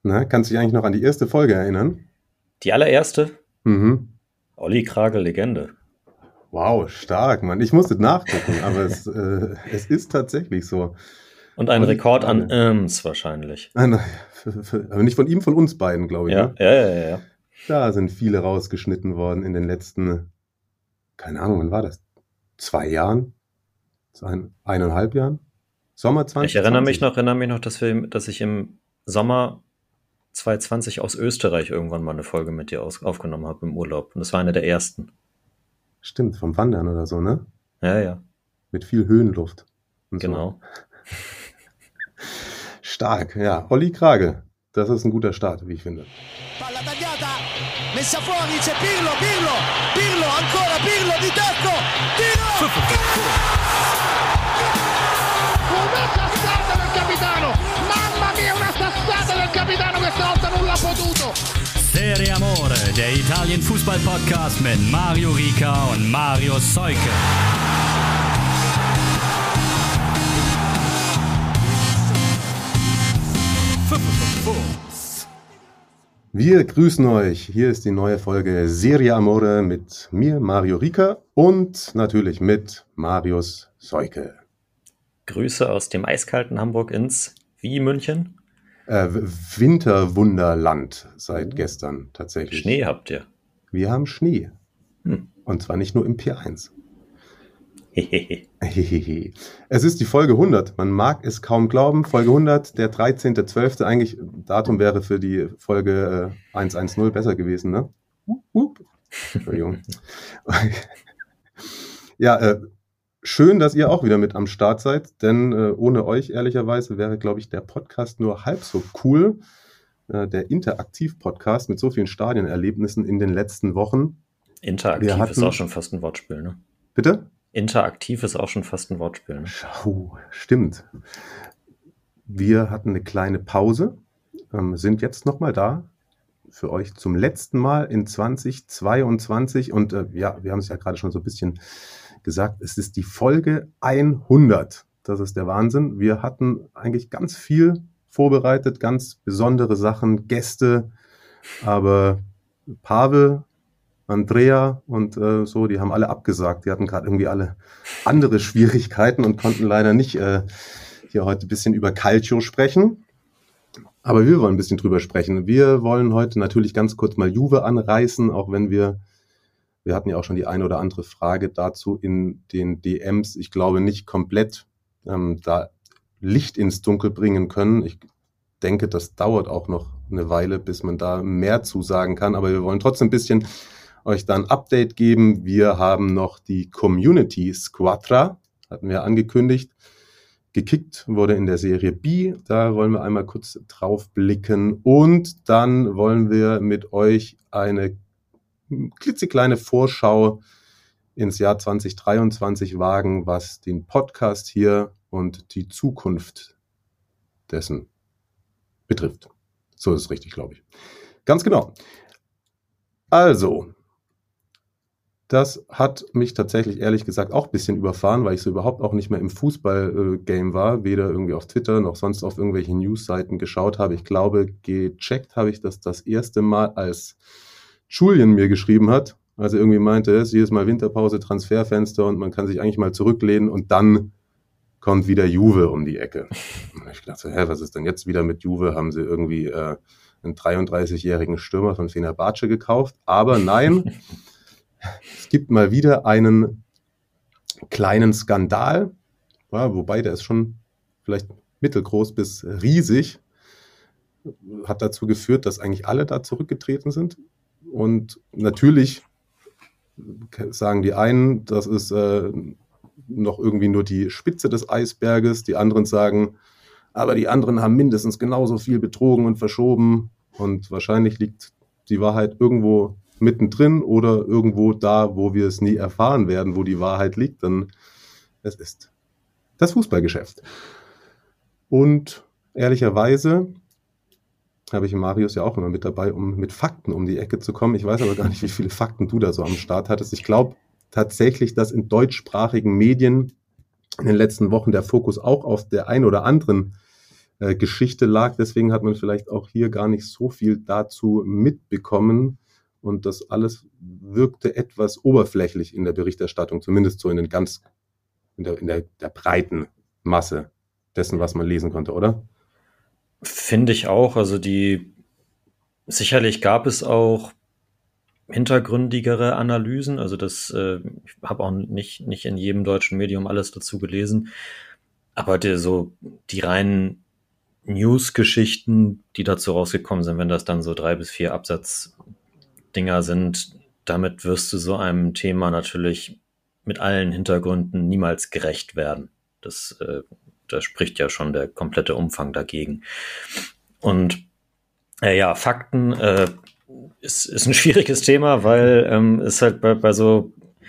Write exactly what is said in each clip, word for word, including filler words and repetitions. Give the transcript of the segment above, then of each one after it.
Na, kannst du dich eigentlich noch an die erste Folge erinnern? Die allererste? Mhm. Olli Kragel, Legende. Wow, stark, Mann. Ich musste nachgucken, aber es, äh, es ist tatsächlich so. Und ein Olli Rekord an Kragel. Ims wahrscheinlich. Ah, na, für, für, aber nicht von ihm, von uns beiden, glaube ich. Ja, Ne? ja, ja, ja, ja. Da sind viele rausgeschnitten worden in den letzten, keine Ahnung, wann war das? Zwei Jahren? Ein, eineinhalb Jahren? Sommer zwanzig zwanzig? Ich erinnere mich noch, erinnere mich noch, dass wir, dass ich im Sommer zwanzig zwanzig aus Österreich irgendwann mal eine Folge mit dir aus, aufgenommen habe im Urlaub. Und das war eine der ersten. Stimmt, vom Wandern oder so, ne? Ja, ja, Mit viel Höhenluft. Und genau. So. Stark, ja. Olli Kragel. Das ist ein guter Start, wie ich finde. Palla tagliata, messa fuori, c'è Pirlo, Pirlo, Pirlo, ancora Pirlo di tacco, tiro! Una sassata del capitano, mamma mia, una sassata del capitano, questa volta non l'ha potuto. Serie Amore, der Italien-Fußball-Podcast mit Mario Rica und Mario Seuke. Wir grüßen euch. Hier ist die neue Folge Serie Amore mit mir, Mario Rica, und natürlich mit Marius Seuke. Grüße aus dem eiskalten Hamburg ins wie München? Äh, Winterwunderland seit gestern tatsächlich. Schnee habt ihr. Wir haben Schnee. Hm. Und zwar nicht nur im P eins. Hehehe. Hehehe. Es ist die Folge hundert. Man mag es kaum glauben. Folge hundert, der dreizehnter zwölfter Eigentlich, Datum wäre für die Folge äh, hundertzehn besser gewesen, ne? Wup, wup. Entschuldigung. Ja, äh, schön, dass ihr auch wieder mit am Start seid, denn äh, ohne euch, ehrlicherweise, wäre, glaube ich, der Podcast nur halb so cool. Äh, der Interaktiv-Podcast mit so vielen Stadionerlebnissen in den letzten Wochen. Interaktiv Wir hatten- ist auch schon fast ein Wortspiel, ne? Bitte? Interaktiv ist auch schon fast ein Wortspiel, ne? Schau, stimmt. Wir hatten eine kleine Pause, ähm, sind jetzt nochmal da für euch zum letzten Mal in zwanzig zweiundzwanzig und äh, ja, wir haben es ja gerade schon so ein bisschen gesagt, es ist die Folge hundert. Das ist der Wahnsinn. Wir hatten eigentlich ganz viel vorbereitet, ganz besondere Sachen, Gäste, aber Pavel, Andrea und äh, so, die haben alle abgesagt. Die hatten gerade irgendwie alle andere Schwierigkeiten und konnten leider nicht äh, hier heute ein bisschen über Calcio sprechen. Aber wir wollen ein bisschen drüber sprechen. Wir wollen heute natürlich ganz kurz mal Juve anreißen, auch wenn wir, wir hatten ja auch schon die eine oder andere Frage dazu in den D Ms. Ich glaube nicht komplett ähm, da Licht ins Dunkel bringen können. Ich denke, das dauert auch noch eine Weile, bis man da mehr zu sagen kann. Aber wir wollen trotzdem ein bisschen euch da ein Update geben. Wir haben noch die Community Squadra, hatten wir angekündigt. Gekickt wurde in der Serie B. Da wollen wir einmal kurz drauf blicken. Und dann wollen wir mit euch eine klitzekleine Vorschau ins Jahr zwanzig dreiundzwanzig wagen, was den Podcast hier und die Zukunft dessen betrifft. So ist es richtig, glaube ich. Ganz genau. Also, das hat mich tatsächlich, ehrlich gesagt, auch ein bisschen überfahren, weil ich so überhaupt auch nicht mehr im Fußball-Game war, weder irgendwie auf Twitter noch sonst auf irgendwelche News-Seiten geschaut habe. Ich glaube, gecheckt habe ich das das erste Mal, als Julian mir geschrieben hat, als er irgendwie meinte, es ist jedes Mal Winterpause, Transferfenster und man kann sich eigentlich mal zurücklehnen und dann kommt wieder Juve um die Ecke. Und ich dachte, hä, was ist denn jetzt wieder mit Juve? Haben sie irgendwie äh, einen dreiunddreißigjährigen Stürmer von Fenerbahce gekauft? Aber nein, es gibt mal wieder einen kleinen Skandal, ja, wobei der ist schon vielleicht mittelgroß bis riesig, hat dazu geführt, dass eigentlich alle da zurückgetreten sind. Und natürlich sagen die einen, das ist äh, noch irgendwie nur die Spitze des Eisberges, die anderen sagen, aber die anderen haben mindestens genauso viel betrogen und verschoben und wahrscheinlich liegt die Wahrheit irgendwo mittendrin oder irgendwo da, wo wir es nie erfahren werden, wo die Wahrheit liegt, denn es ist das Fußballgeschäft. Und ehrlicherweise habe ich Marius ja auch immer mit dabei, um mit Fakten um die Ecke zu kommen. Ich weiß aber gar nicht, wie viele Fakten du da so am Start hattest. Ich glaube tatsächlich, dass in deutschsprachigen Medien in den letzten Wochen der Fokus auch auf der ein oder anderen äh, Geschichte lag. Deswegen hat man vielleicht auch hier gar nicht so viel dazu mitbekommen. Und das alles wirkte etwas oberflächlich in der Berichterstattung, zumindest so in den ganz, in der, in der, der breiten Masse dessen, was man lesen konnte, oder? Finde ich auch. Also die, sicherlich gab es auch hintergründigere Analysen. Also das, äh, ich habe auch nicht, nicht in jedem deutschen Medium alles dazu gelesen. Aber die, so die reinen News-Geschichten, die dazu rausgekommen sind, wenn das dann so drei bis vier Absatzdinger sind, damit wirst du so einem Thema natürlich mit allen Hintergründen niemals gerecht werden. Das, äh, da spricht ja schon der komplette Umfang dagegen. Und äh, ja, Fakten äh, ist, ist ein schwieriges Thema, weil ähm, es halt bei, bei so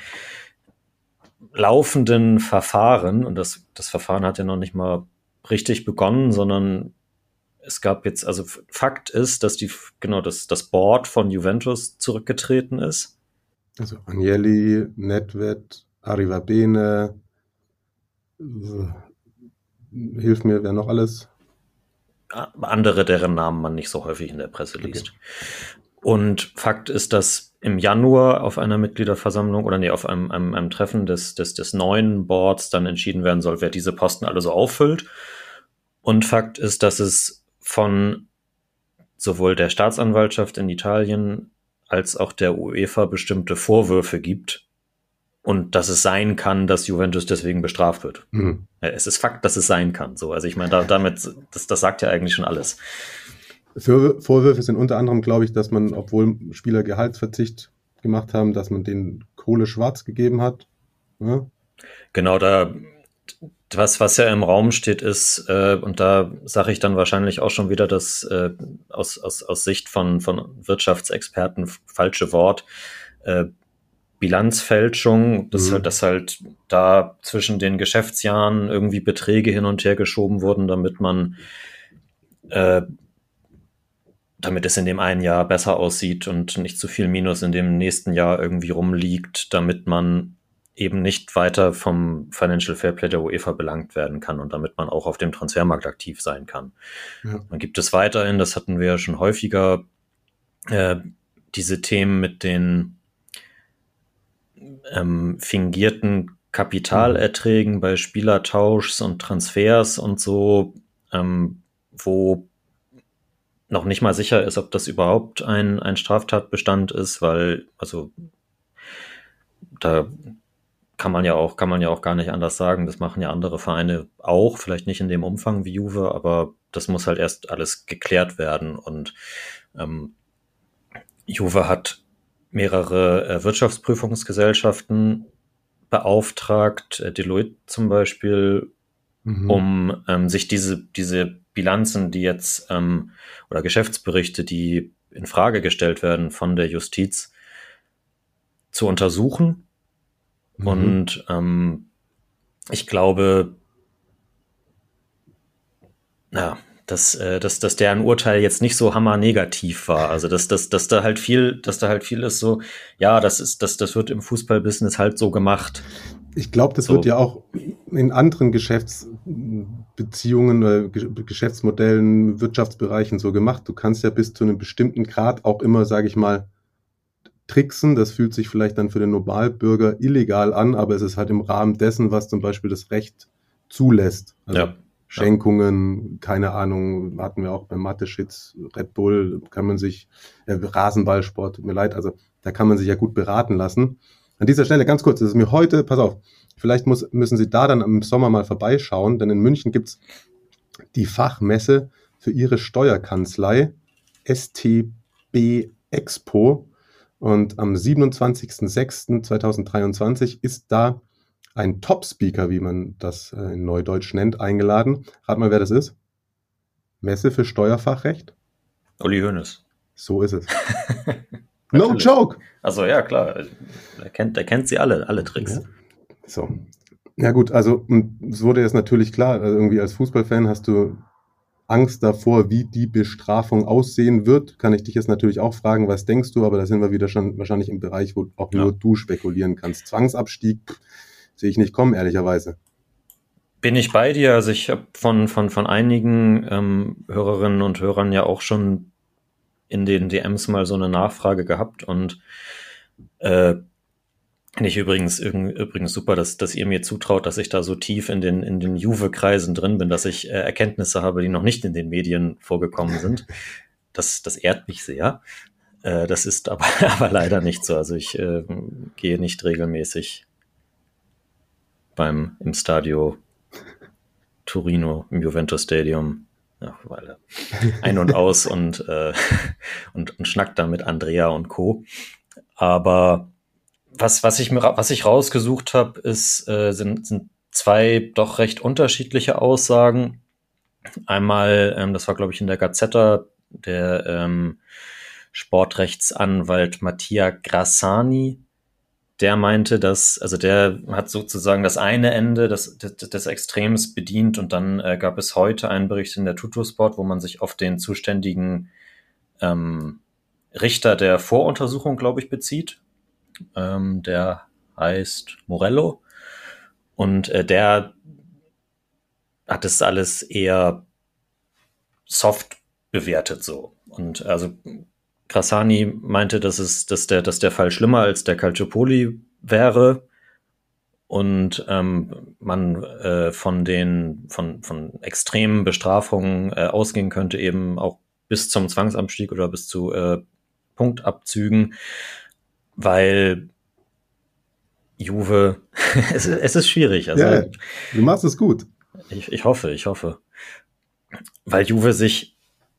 laufenden Verfahren, und das, das Verfahren hat ja noch nicht mal richtig begonnen, sondern es gab jetzt, also Fakt ist, dass die, genau, dass das Board von Juventus zurückgetreten ist. Also Agnelli, Nedved, Arrivabene, äh, hilf mir, wer noch alles? Andere, deren Namen man nicht so häufig in der Presse liest. Okay. Und Fakt ist, dass im Januar auf einer Mitgliederversammlung oder nee, auf einem, einem, einem Treffen des, des, des neuen Boards dann entschieden werden soll, wer diese Posten alle so auffüllt. Und Fakt ist, dass es von sowohl der Staatsanwaltschaft in Italien als auch der UEFA bestimmte Vorwürfe gibt und dass es sein kann, dass Juventus deswegen bestraft wird. Mhm. Es ist Fakt, dass es sein kann. So, also ich meine, da, damit, das, das sagt ja eigentlich schon alles. Für Vorwürfe sind unter anderem, glaube ich, dass man, obwohl Spieler Gehaltsverzicht gemacht haben, dass man denen Kohle schwarz gegeben hat. Ja? Genau, da was, was ja im Raum steht, ist, äh, und da sage ich dann wahrscheinlich auch schon wieder das äh, aus, aus, aus Sicht von, von Wirtschaftsexperten falsche Wort, äh, Bilanzfälschung, dass, mhm. halt, dass halt da zwischen den Geschäftsjahren irgendwie Beträge hin und her geschoben wurden, damit man äh, damit es in dem einen Jahr besser aussieht und nicht zu viel Minus in dem nächsten Jahr irgendwie rumliegt, damit man eben nicht weiter vom Financial Fairplay der UEFA belangt werden kann und damit man auch auf dem Transfermarkt aktiv sein kann. Ja. Dann gibt es weiterhin, das hatten wir ja schon häufiger, äh, diese Themen mit den ähm, fingierten Kapitalerträgen mhm. bei Spielertauschs und Transfers und so, ähm, wo noch nicht mal sicher ist, ob das überhaupt ein, ein Straftatbestand ist, weil, also da kann man ja auch, kann man ja auch gar nicht anders sagen. Das machen ja andere Vereine auch, vielleicht nicht in dem Umfang wie Juve, aber das muss halt erst alles geklärt werden. Und ähm, Juve hat mehrere äh, Wirtschaftsprüfungsgesellschaften beauftragt, äh, Deloitte zum Beispiel, mhm. um ähm, sich diese, diese Bilanzen, die jetzt, ähm, oder Geschäftsberichte, die in Frage gestellt werden von der Justiz, zu untersuchen. Mhm. Und ähm, ich glaube, ja, dass, äh, dass, dass deren Urteil jetzt nicht so hammernegativ war. Also dass, dass, dass da halt viel, dass da halt viel ist so, ja, das ist, das, das wird im Fußballbusiness halt so gemacht. Ich glaube, das so. Wird ja auch in anderen Geschäftsbeziehungen oder Geschäftsmodellen, Wirtschaftsbereichen so gemacht. Du kannst ja bis zu einem bestimmten Grad auch immer, sage ich mal, tricksen. Das fühlt sich vielleicht dann für den Normalbürger illegal an, aber es ist halt im Rahmen dessen, was zum Beispiel das Recht zulässt. Also ja. Schenkungen, ja. keine Ahnung, hatten wir auch bei Mateschitz, Red Bull, kann man sich, äh, Rasenballsport, tut mir leid, also da kann man sich ja gut beraten lassen. An dieser Stelle ganz kurz, das ist mir heute, pass auf, vielleicht muss, müssen Sie da dann im Sommer mal vorbeischauen, denn in München gibt's die Fachmesse für Ihre Steuerkanzlei, S T B Expo, und am siebenundzwanzigsten sechsten zweitausenddreiundzwanzig ist da ein Top-Speaker, wie man das in Neudeutsch nennt, eingeladen. Rat mal, wer das ist? Messe für Steuerfachrecht? Uli Hoeneß. So ist es. No joke! Also ja, klar. Der kennt, der kennt sie alle, alle Tricks. Ja. So. Ja gut, also es wurde jetzt natürlich klar, also irgendwie als Fußballfan hast du Angst davor, wie die Bestrafung aussehen wird. Kann ich dich jetzt natürlich auch fragen, was denkst du? Aber da sind wir wieder schon wahrscheinlich im Bereich, wo auch nur ja. du spekulieren kannst. Zwangsabstieg pff, sehe ich nicht kommen, ehrlicherweise. bin ich bei dir. Also ich habe von, von, von einigen ähm, Hörerinnen und Hörern ja auch schon in den D Ms mal so eine Nachfrage gehabt und äh, finde ich übrigens, übrigens super, dass, dass ihr mir zutraut, dass ich da so tief in den, in den Juve-Kreisen drin bin, dass ich äh, Erkenntnisse habe, die noch nicht in den Medien vorgekommen sind. Das, das ehrt mich sehr. Äh, das ist aber, aber leider nicht so. Also ich äh, gehe nicht regelmäßig beim, im Stadio Torino, im Juventus Stadium, ja, weil, ein und aus und, äh, und, und schnackt da mit Andrea und Co. Aber was, was ich mir, was ich rausgesucht habe, ist, äh, sind, sind zwei doch recht unterschiedliche Aussagen. Einmal, ähm, das war, glaube ich, in der Gazzetta, der ähm, Sportrechtsanwalt Mattia Grassani, der meinte, dass, also der hat sozusagen das eine Ende des, des, des Extrems bedient und dann äh, gab es heute einen Bericht in der Tuttosport, wo man sich auf den zuständigen ähm, Richter der Voruntersuchung, glaube ich, bezieht. Ähm, der heißt Morello und äh, der hat es alles eher soft bewertet so. Und also Grassani meinte, dass es, dass der, dass der Fall schlimmer als der Calciopoli wäre und ähm, man äh, von den von von extremen Bestrafungen äh, ausgehen könnte, eben auch bis zum Zwangsabstieg oder bis zu äh, Punktabzügen, weil Juve, es, es ist schwierig. Also ja, du machst es gut. Ich, ich hoffe, ich hoffe, weil Juve sich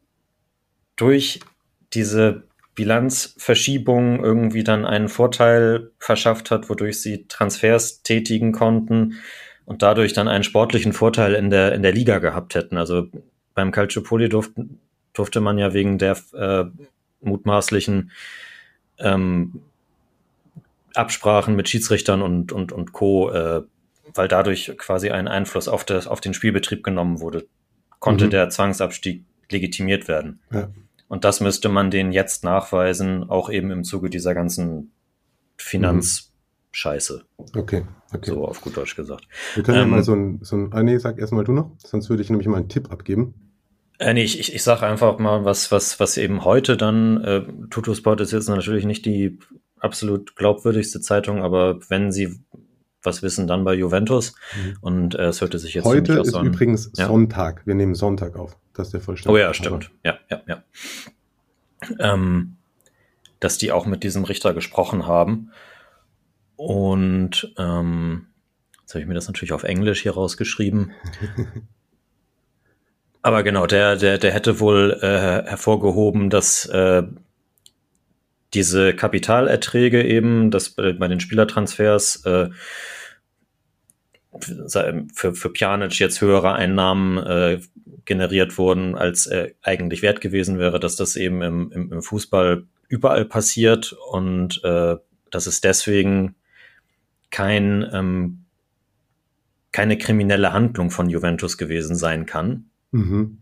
durch diese Bilanzverschiebung irgendwie dann einen Vorteil verschafft hat, wodurch sie Transfers tätigen konnten und dadurch dann einen sportlichen Vorteil in der in der Liga gehabt hätten. Also beim Calciopoli durfte, durfte man ja wegen der äh, mutmaßlichen ähm, Absprachen mit Schiedsrichtern und und und Co., äh, weil dadurch quasi ein Einfluss auf das auf den Spielbetrieb genommen wurde, konnte mhm. der Zwangsabstieg legitimiert werden. Ja. Und das müsste man denen jetzt nachweisen, auch eben im Zuge dieser ganzen Finanzscheiße. Okay, okay. So auf gut Deutsch gesagt. Wir können ähm, ja mal so ein, so ein, ah nee, sag erstmal du noch, sonst würde ich nämlich mal einen Tipp abgeben. Äh, nee, ich, ich, ich sag einfach mal, was, was, was eben heute dann, äh, Tuttosport ist jetzt natürlich nicht die absolut glaubwürdigste Zeitung, aber wenn sie was wissen, dann bei Juventus. Mhm. Und äh, es hörte sich jetzt heute für mich ist aus, übrigens ja? Sonntag. Wir nehmen Sonntag auf. Das ist der Vollständigkeit. Oh ja, stimmt. Ja, ja, ja. Ähm, dass die auch mit diesem Richter gesprochen haben. Und ähm, jetzt habe ich mir das natürlich auf Englisch hier rausgeschrieben. Aber genau, der, der, der hätte wohl äh, hervorgehoben, dass äh, diese Kapitalerträge eben, dass bei, bei den Spielertransfers äh, für, für Pjanic jetzt höhere Einnahmen äh, generiert wurden, als äh, eigentlich wert gewesen wäre, dass das eben im, im, im Fußball überall passiert und äh, dass es deswegen kein, ähm, keine kriminelle Handlung von Juventus gewesen sein kann. Mhm.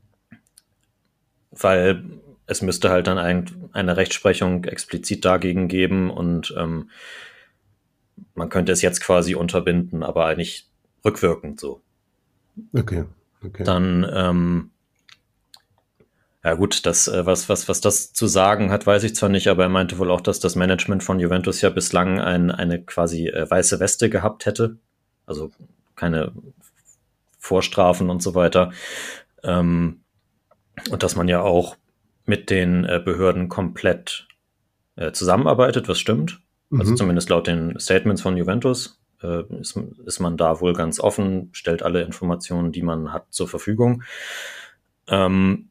Weil es müsste halt dann ein, eine Rechtsprechung explizit dagegen geben und ähm, man könnte es jetzt quasi unterbinden, aber eigentlich rückwirkend so. Okay, okay. Dann, ähm, ja gut, das, äh, was, was, was das zu sagen hat, weiß ich zwar nicht, aber er meinte wohl auch, dass das Management von Juventus ja bislang ein, eine quasi äh, weiße Weste gehabt hätte. Also keine Vorstrafen und so weiter. Ähm, und dass man ja auch mit den äh, Behörden komplett äh, zusammenarbeitet, was stimmt. Mhm. Also zumindest laut den Statements von Juventus äh, ist, ist man da wohl ganz offen, stellt alle Informationen, die man hat, zur Verfügung. Ähm,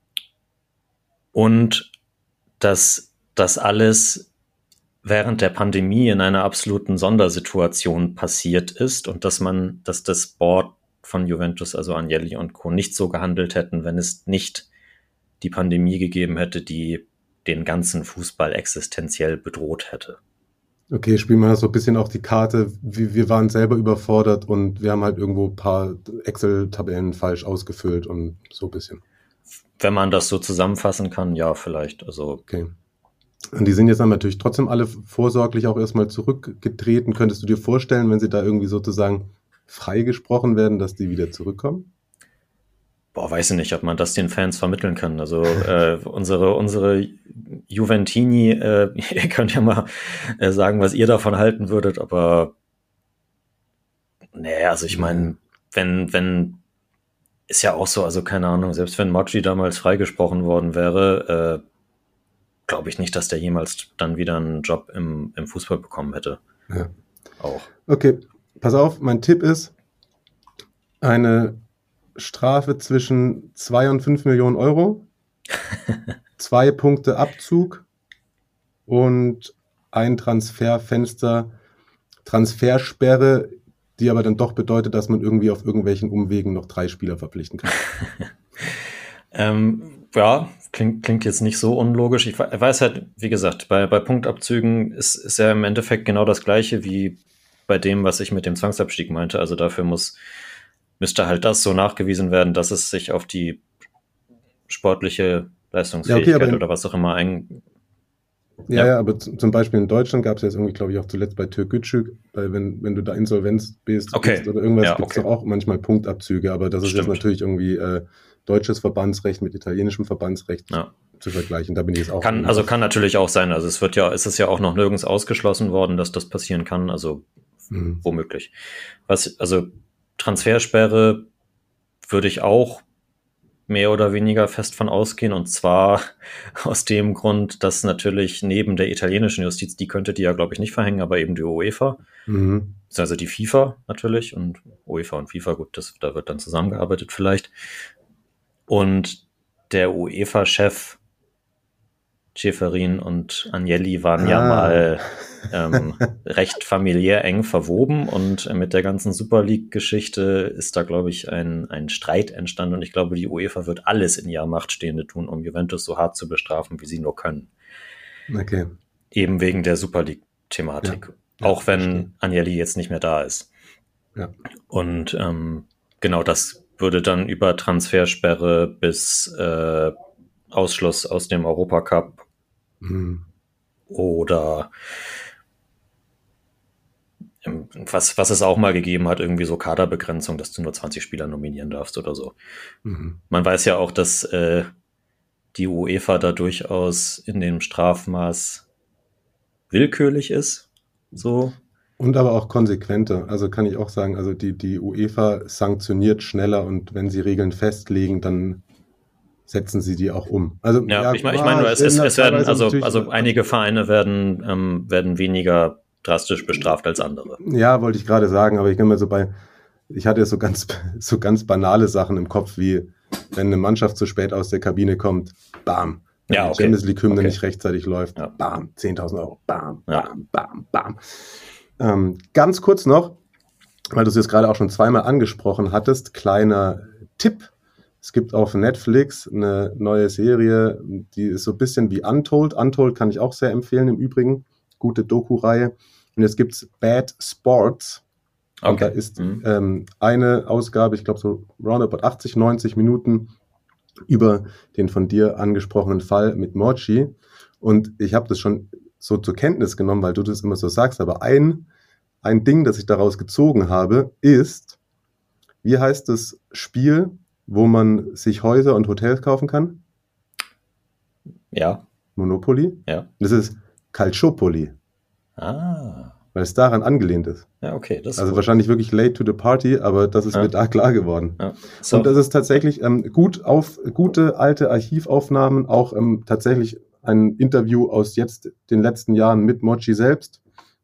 und dass das alles während der Pandemie in einer absoluten Sondersituation passiert ist und dass man, dass das Board von Juventus, also Agnelli und Co., nicht so gehandelt hätten, wenn es nicht die Pandemie gegeben hätte, die den ganzen Fußball existenziell bedroht hätte. Okay, spielen wir so ein bisschen auch die Karte, wir, wir waren selber überfordert und wir haben halt irgendwo ein paar Excel-Tabellen falsch ausgefüllt und so ein bisschen. Wenn man das so zusammenfassen kann, ja, vielleicht. Also okay. Und die sind jetzt dann natürlich trotzdem alle vorsorglich auch erstmal zurückgetreten. Könntest du dir vorstellen, wenn sie da irgendwie sozusagen freigesprochen werden, dass die wieder zurückkommen? Boah, weiß ich nicht, ob man das den Fans vermitteln kann. Also äh, unsere unsere Juventini, äh, ihr könnt ja mal äh, sagen, was ihr davon halten würdet, aber nee, also ich meine, wenn, wenn, ist ja auch so, also keine Ahnung, selbst wenn Mochi damals freigesprochen worden wäre, äh, glaube ich nicht, dass der jemals dann wieder einen Job im, im Fußball bekommen hätte. Ja. Auch. Okay, pass auf, mein Tipp ist eine Strafe zwischen zwei und fünf Millionen Euro, zwei Punkte Abzug und ein Transferfenster, Transfersperre, die aber dann doch bedeutet, dass man irgendwie auf irgendwelchen Umwegen noch drei Spieler verpflichten kann. ähm, ja, klingt, klingt jetzt nicht so unlogisch. Ich weiß halt, wie gesagt, bei, bei Punktabzügen ist, ist ja im Endeffekt genau das Gleiche wie bei dem, was ich mit dem Zwangsabstieg meinte. Also dafür muss müsste halt das so nachgewiesen werden, dass es sich auf die sportliche Leistungsfähigkeit ja, okay, in, oder was auch immer ein... Ja, ja, ja, aber z- zum Beispiel in Deutschland gab es jetzt irgendwie, glaube ich, auch zuletzt bei Türkgücü, weil wenn, wenn du da Insolvenz bist, okay. bist oder irgendwas, ja, gibt es okay. auch manchmal Punktabzüge, aber das ist Stimmt. jetzt natürlich irgendwie äh, deutsches Verbandsrecht mit italienischem Verbandsrecht ja. zu vergleichen. Da bin ich jetzt auch... Kann, also kann natürlich auch sein, also es wird ja, es ist ja auch noch nirgends ausgeschlossen worden, dass das passieren kann, also mhm. womöglich. Was, also Transfersperre würde ich auch mehr oder weniger fest von ausgehen, und zwar aus dem Grund, dass natürlich neben der italienischen Justiz, die könnte die ja, glaube ich, nicht verhängen, aber eben die UEFA, mhm. also die FIFA natürlich, und UEFA und FIFA, gut, das, da wird dann zusammengearbeitet vielleicht. Und der UEFA-Chef Ceferin und Agnelli waren ah. ja mal ähm, recht familiär eng verwoben, und mit der ganzen Super League-Geschichte ist da, glaube ich, ein, ein Streit entstanden, und ich glaube, die UEFA wird alles in ihrer Macht Stehende tun, um Juventus so hart zu bestrafen, wie sie nur können. Okay. Eben wegen der Super League-Thematik. Ja. Auch wenn verstehe. Agnelli jetzt nicht mehr da ist. Ja. Und ähm, genau das würde dann über Transfersperre bis äh, Ausschluss aus dem Europacup mhm. oder was, was es auch mal gegeben hat, irgendwie so Kaderbegrenzung, dass du nur zwanzig Spieler nominieren darfst oder so. Mhm. Man weiß ja auch, dass äh, die UEFA da durchaus in dem Strafmaß willkürlich ist. So. Und aber auch konsequenter. Also kann ich auch sagen, also die, die UEFA sanktioniert schneller, und wenn sie Regeln festlegen, dann setzen sie die auch um. Also ja, ja ich meine, ich mein, es, es, es werden, also, also einige Vereine werden, ähm, werden weniger drastisch bestraft als andere. Ja, wollte ich gerade sagen, aber ich kann mir so bei, ich hatte so ganz, so ganz banale Sachen im Kopf, wie wenn eine Mannschaft zu spät aus der Kabine kommt, bam. Wenn ja, die okay. Champions League-Hymne okay. nicht rechtzeitig läuft, ja. bam, zehntausend Euro, bam, ja. bam, bam, bam. Ähm, ganz kurz noch, weil du es jetzt gerade auch schon zweimal angesprochen hattest, kleiner Tipp. Es gibt auf Netflix eine neue Serie, die ist so ein bisschen wie Untold. Untold kann ich auch sehr empfehlen im Übrigen. Gute Doku-Reihe. Und jetzt gibt es Bad Sports. Okay. Und da ist mhm. ähm, eine Ausgabe, ich glaube so roundabout achtzig, neunzig Minuten über den von dir angesprochenen Fall mit Mochi. Und ich habe das schon so zur Kenntnis genommen, weil du das immer so sagst. Aber ein, ein Ding, das ich daraus gezogen habe, ist, wie heißt das Spiel, wo man sich Häuser und Hotels kaufen kann? Ja. Monopoly? Ja. Das ist Calciopoli. Ah. Weil es daran angelehnt ist. Ja, okay. Das ist also gut. Wahrscheinlich wirklich late to the party, aber das ist ja. mir da klar geworden. Ja. So. Und das ist tatsächlich ähm, gut auf gute alte Archivaufnahmen, auch ähm, tatsächlich ein Interview aus jetzt den letzten Jahren mit Mochi selbst.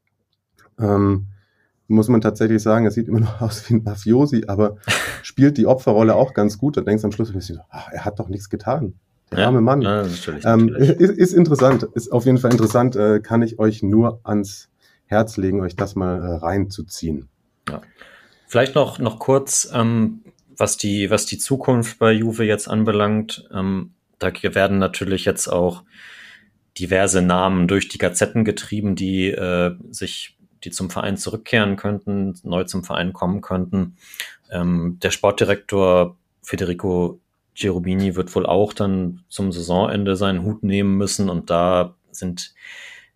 Ähm, muss man tatsächlich sagen, er sieht immer noch aus wie ein Mafiosi, aber spielt die Opferrolle auch ganz gut. Dann denkst du am Schluss ein bisschen, ach, er hat doch nichts getan. Der ja, arme Mann. Ja, natürlich, ähm, natürlich. Ist, ist interessant, ist auf jeden Fall interessant, äh, kann ich euch nur ans Herz legen, euch das mal äh, reinzuziehen. Ja. Vielleicht noch, noch kurz, ähm, was die, was die Zukunft bei Juve jetzt anbelangt. Ähm, da werden natürlich jetzt auch diverse Namen durch die Gazetten getrieben, die äh, sich die zum Verein zurückkehren könnten, neu zum Verein kommen könnten. Ähm, der Sportdirektor Federico Cherubini wird wohl auch dann zum Saisonende seinen Hut nehmen müssen, und da sind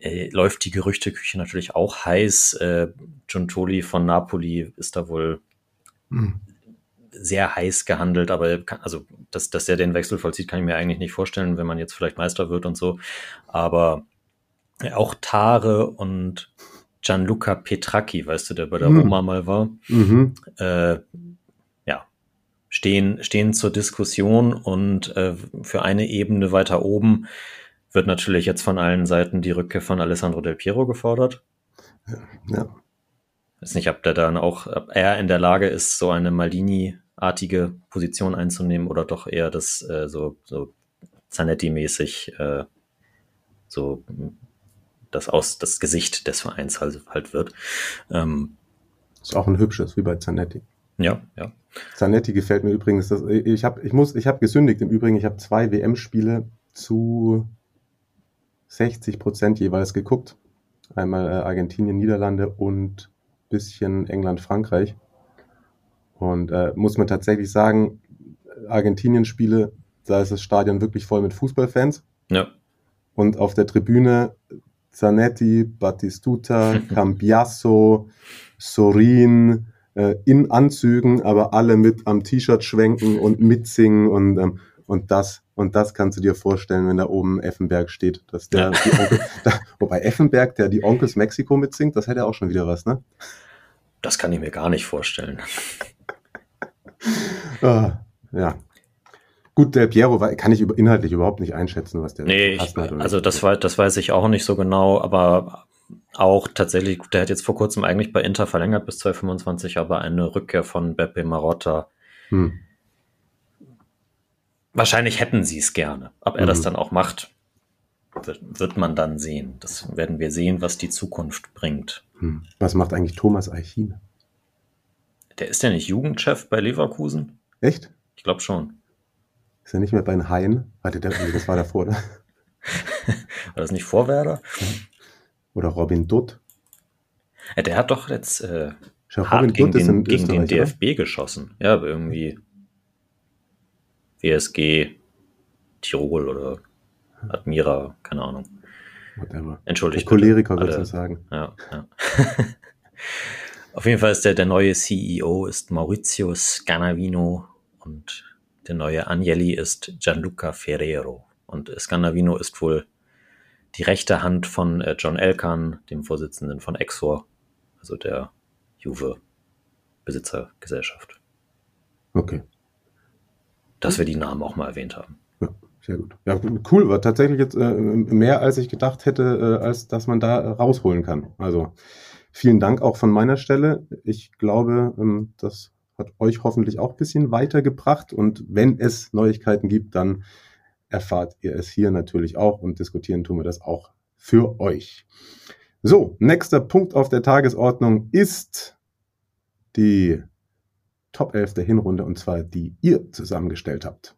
äh, läuft die Gerüchteküche natürlich auch heiß. Äh, Giuntoli von Napoli ist da wohl mhm. sehr heiß gehandelt, aber kann, also dass, dass er den Wechsel vollzieht, kann ich mir eigentlich nicht vorstellen, wenn man jetzt vielleicht Meister wird und so. Aber auch Tare und Gianluca Petracchi, weißt du, der bei der mhm. Roma mal war, mhm. äh, ja, stehen, stehen zur Diskussion und äh, für eine Ebene weiter oben wird natürlich jetzt von allen Seiten die Rückkehr von Alessandro Del Piero gefordert. Ja. ja. Ich weiß nicht, ob der dann auch, ob er in der Lage ist, so eine Maldini-artige Position einzunehmen oder doch eher das äh, so, so Zanetti-mäßig äh, so das aus das Gesicht des Vereins halt, halt wird. Ähm, ist auch ein hübsches, wie bei Zanetti. Ja, ja. Zanetti gefällt mir übrigens. Das, ich habe ich muss, ich habe gesündigt im Übrigen. Ich habe zwei W M-Spiele zu sechzig Prozent jeweils geguckt. Einmal äh, Argentinien, Niederlande und bisschen England, Frankreich. Und äh, muss man tatsächlich sagen, Argentinien-Spiele, da ist das Stadion wirklich voll mit Fußballfans. Ja. Und auf der Tribüne Zanetti, Battistuta, Cambiasso, Sorin, äh, in Anzügen, aber alle mit am T-Shirt schwenken und mitsingen und, ähm, und das und das kannst du dir vorstellen, wenn da oben Effenberg steht, dass der, ja. die Onkel, da, wobei Effenberg, der die Onkels Mexiko mitsingt, das hätte auch schon wieder was, ne? Das kann ich mir gar nicht vorstellen. ah, ja. Gut, Del Piero kann ich über, inhaltlich überhaupt nicht einschätzen, was der nee, ich, also das, war, das weiß ich auch nicht so genau, aber auch tatsächlich, der hat jetzt vor kurzem eigentlich bei Inter verlängert bis zwanzig fünfundzwanzig, aber eine Rückkehr von Beppe Marotta. Hm. Wahrscheinlich hätten sie es gerne. Ob er hm. das dann auch macht, wird, wird man dann sehen. Das werden wir sehen, was die Zukunft bringt. Hm. Was macht eigentlich Thomas Eichin? Der ist ja nicht Jugendchef bei Leverkusen. Echt? Ich glaube schon. Ist er nicht mehr bei den Haien? Warte, der, das war davor, oder? War das nicht Vorwerder? Oder Robin Dutt? Ja, der hat doch jetzt äh, hart Robin gegen, Dutt den, ist gegen den D F B oder? geschossen. Ja, aber irgendwie W S G Tirol oder Admira, keine Ahnung. Whatever. Entschuldigt. Choleriker, würdest du sagen. Ja, ja. Auf jeden Fall ist der, der neue C E O ist Maurizio Scanavino und der neue Agnelli ist Gianluca Ferrero. Und Scanavino ist wohl die rechte Hand von äh, John Elkann, dem Vorsitzenden von Exor, also der Juve-Besitzergesellschaft. Okay. Dass wir die Namen auch mal erwähnt haben. Ja, sehr gut. Ja, cool, war tatsächlich jetzt äh, mehr, als ich gedacht hätte, äh, als dass man da äh, rausholen kann. Also vielen Dank auch von meiner Stelle. Ich glaube, ähm, das hat euch hoffentlich auch ein bisschen weitergebracht. Und wenn es Neuigkeiten gibt, dann erfahrt ihr es hier natürlich auch und diskutieren tun wir das auch für euch. So, nächster Punkt auf der Tagesordnung ist die Top elf der Hinrunde und zwar die ihr zusammengestellt habt.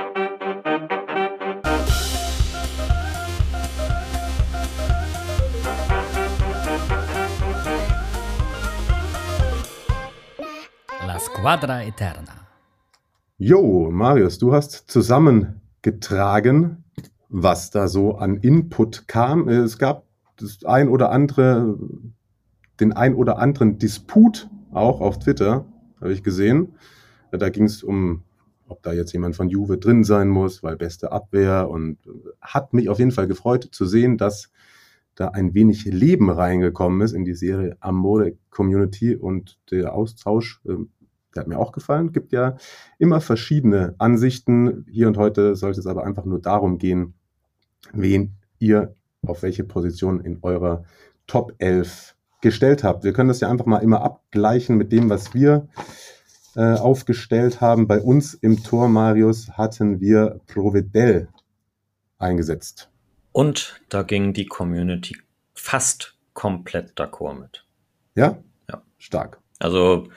La Squadra Eterna. Jo, Marius, du hast zusammengetragen, was da so an Input kam. Es gab das ein oder andere, den ein oder anderen Disput auch auf Twitter, habe ich gesehen. Da ging es um, ob da jetzt jemand von Juve drin sein muss, weil beste Abwehr, und hat mich auf jeden Fall gefreut zu sehen, dass da ein wenig Leben reingekommen ist in die Serie Amore Community und der Austausch, der hat mir auch gefallen. Gibt ja immer verschiedene Ansichten. Hier und heute sollte es aber einfach nur darum gehen, wen ihr auf welche Position in eurer Top elf gestellt habt. Wir können das ja einfach mal immer abgleichen mit dem, was wir äh, aufgestellt haben. Bei uns im Tor, Marius, hatten wir Provedel eingesetzt. Und da ging die Community fast komplett d'accord mit. Ja? Ja. Stark. Also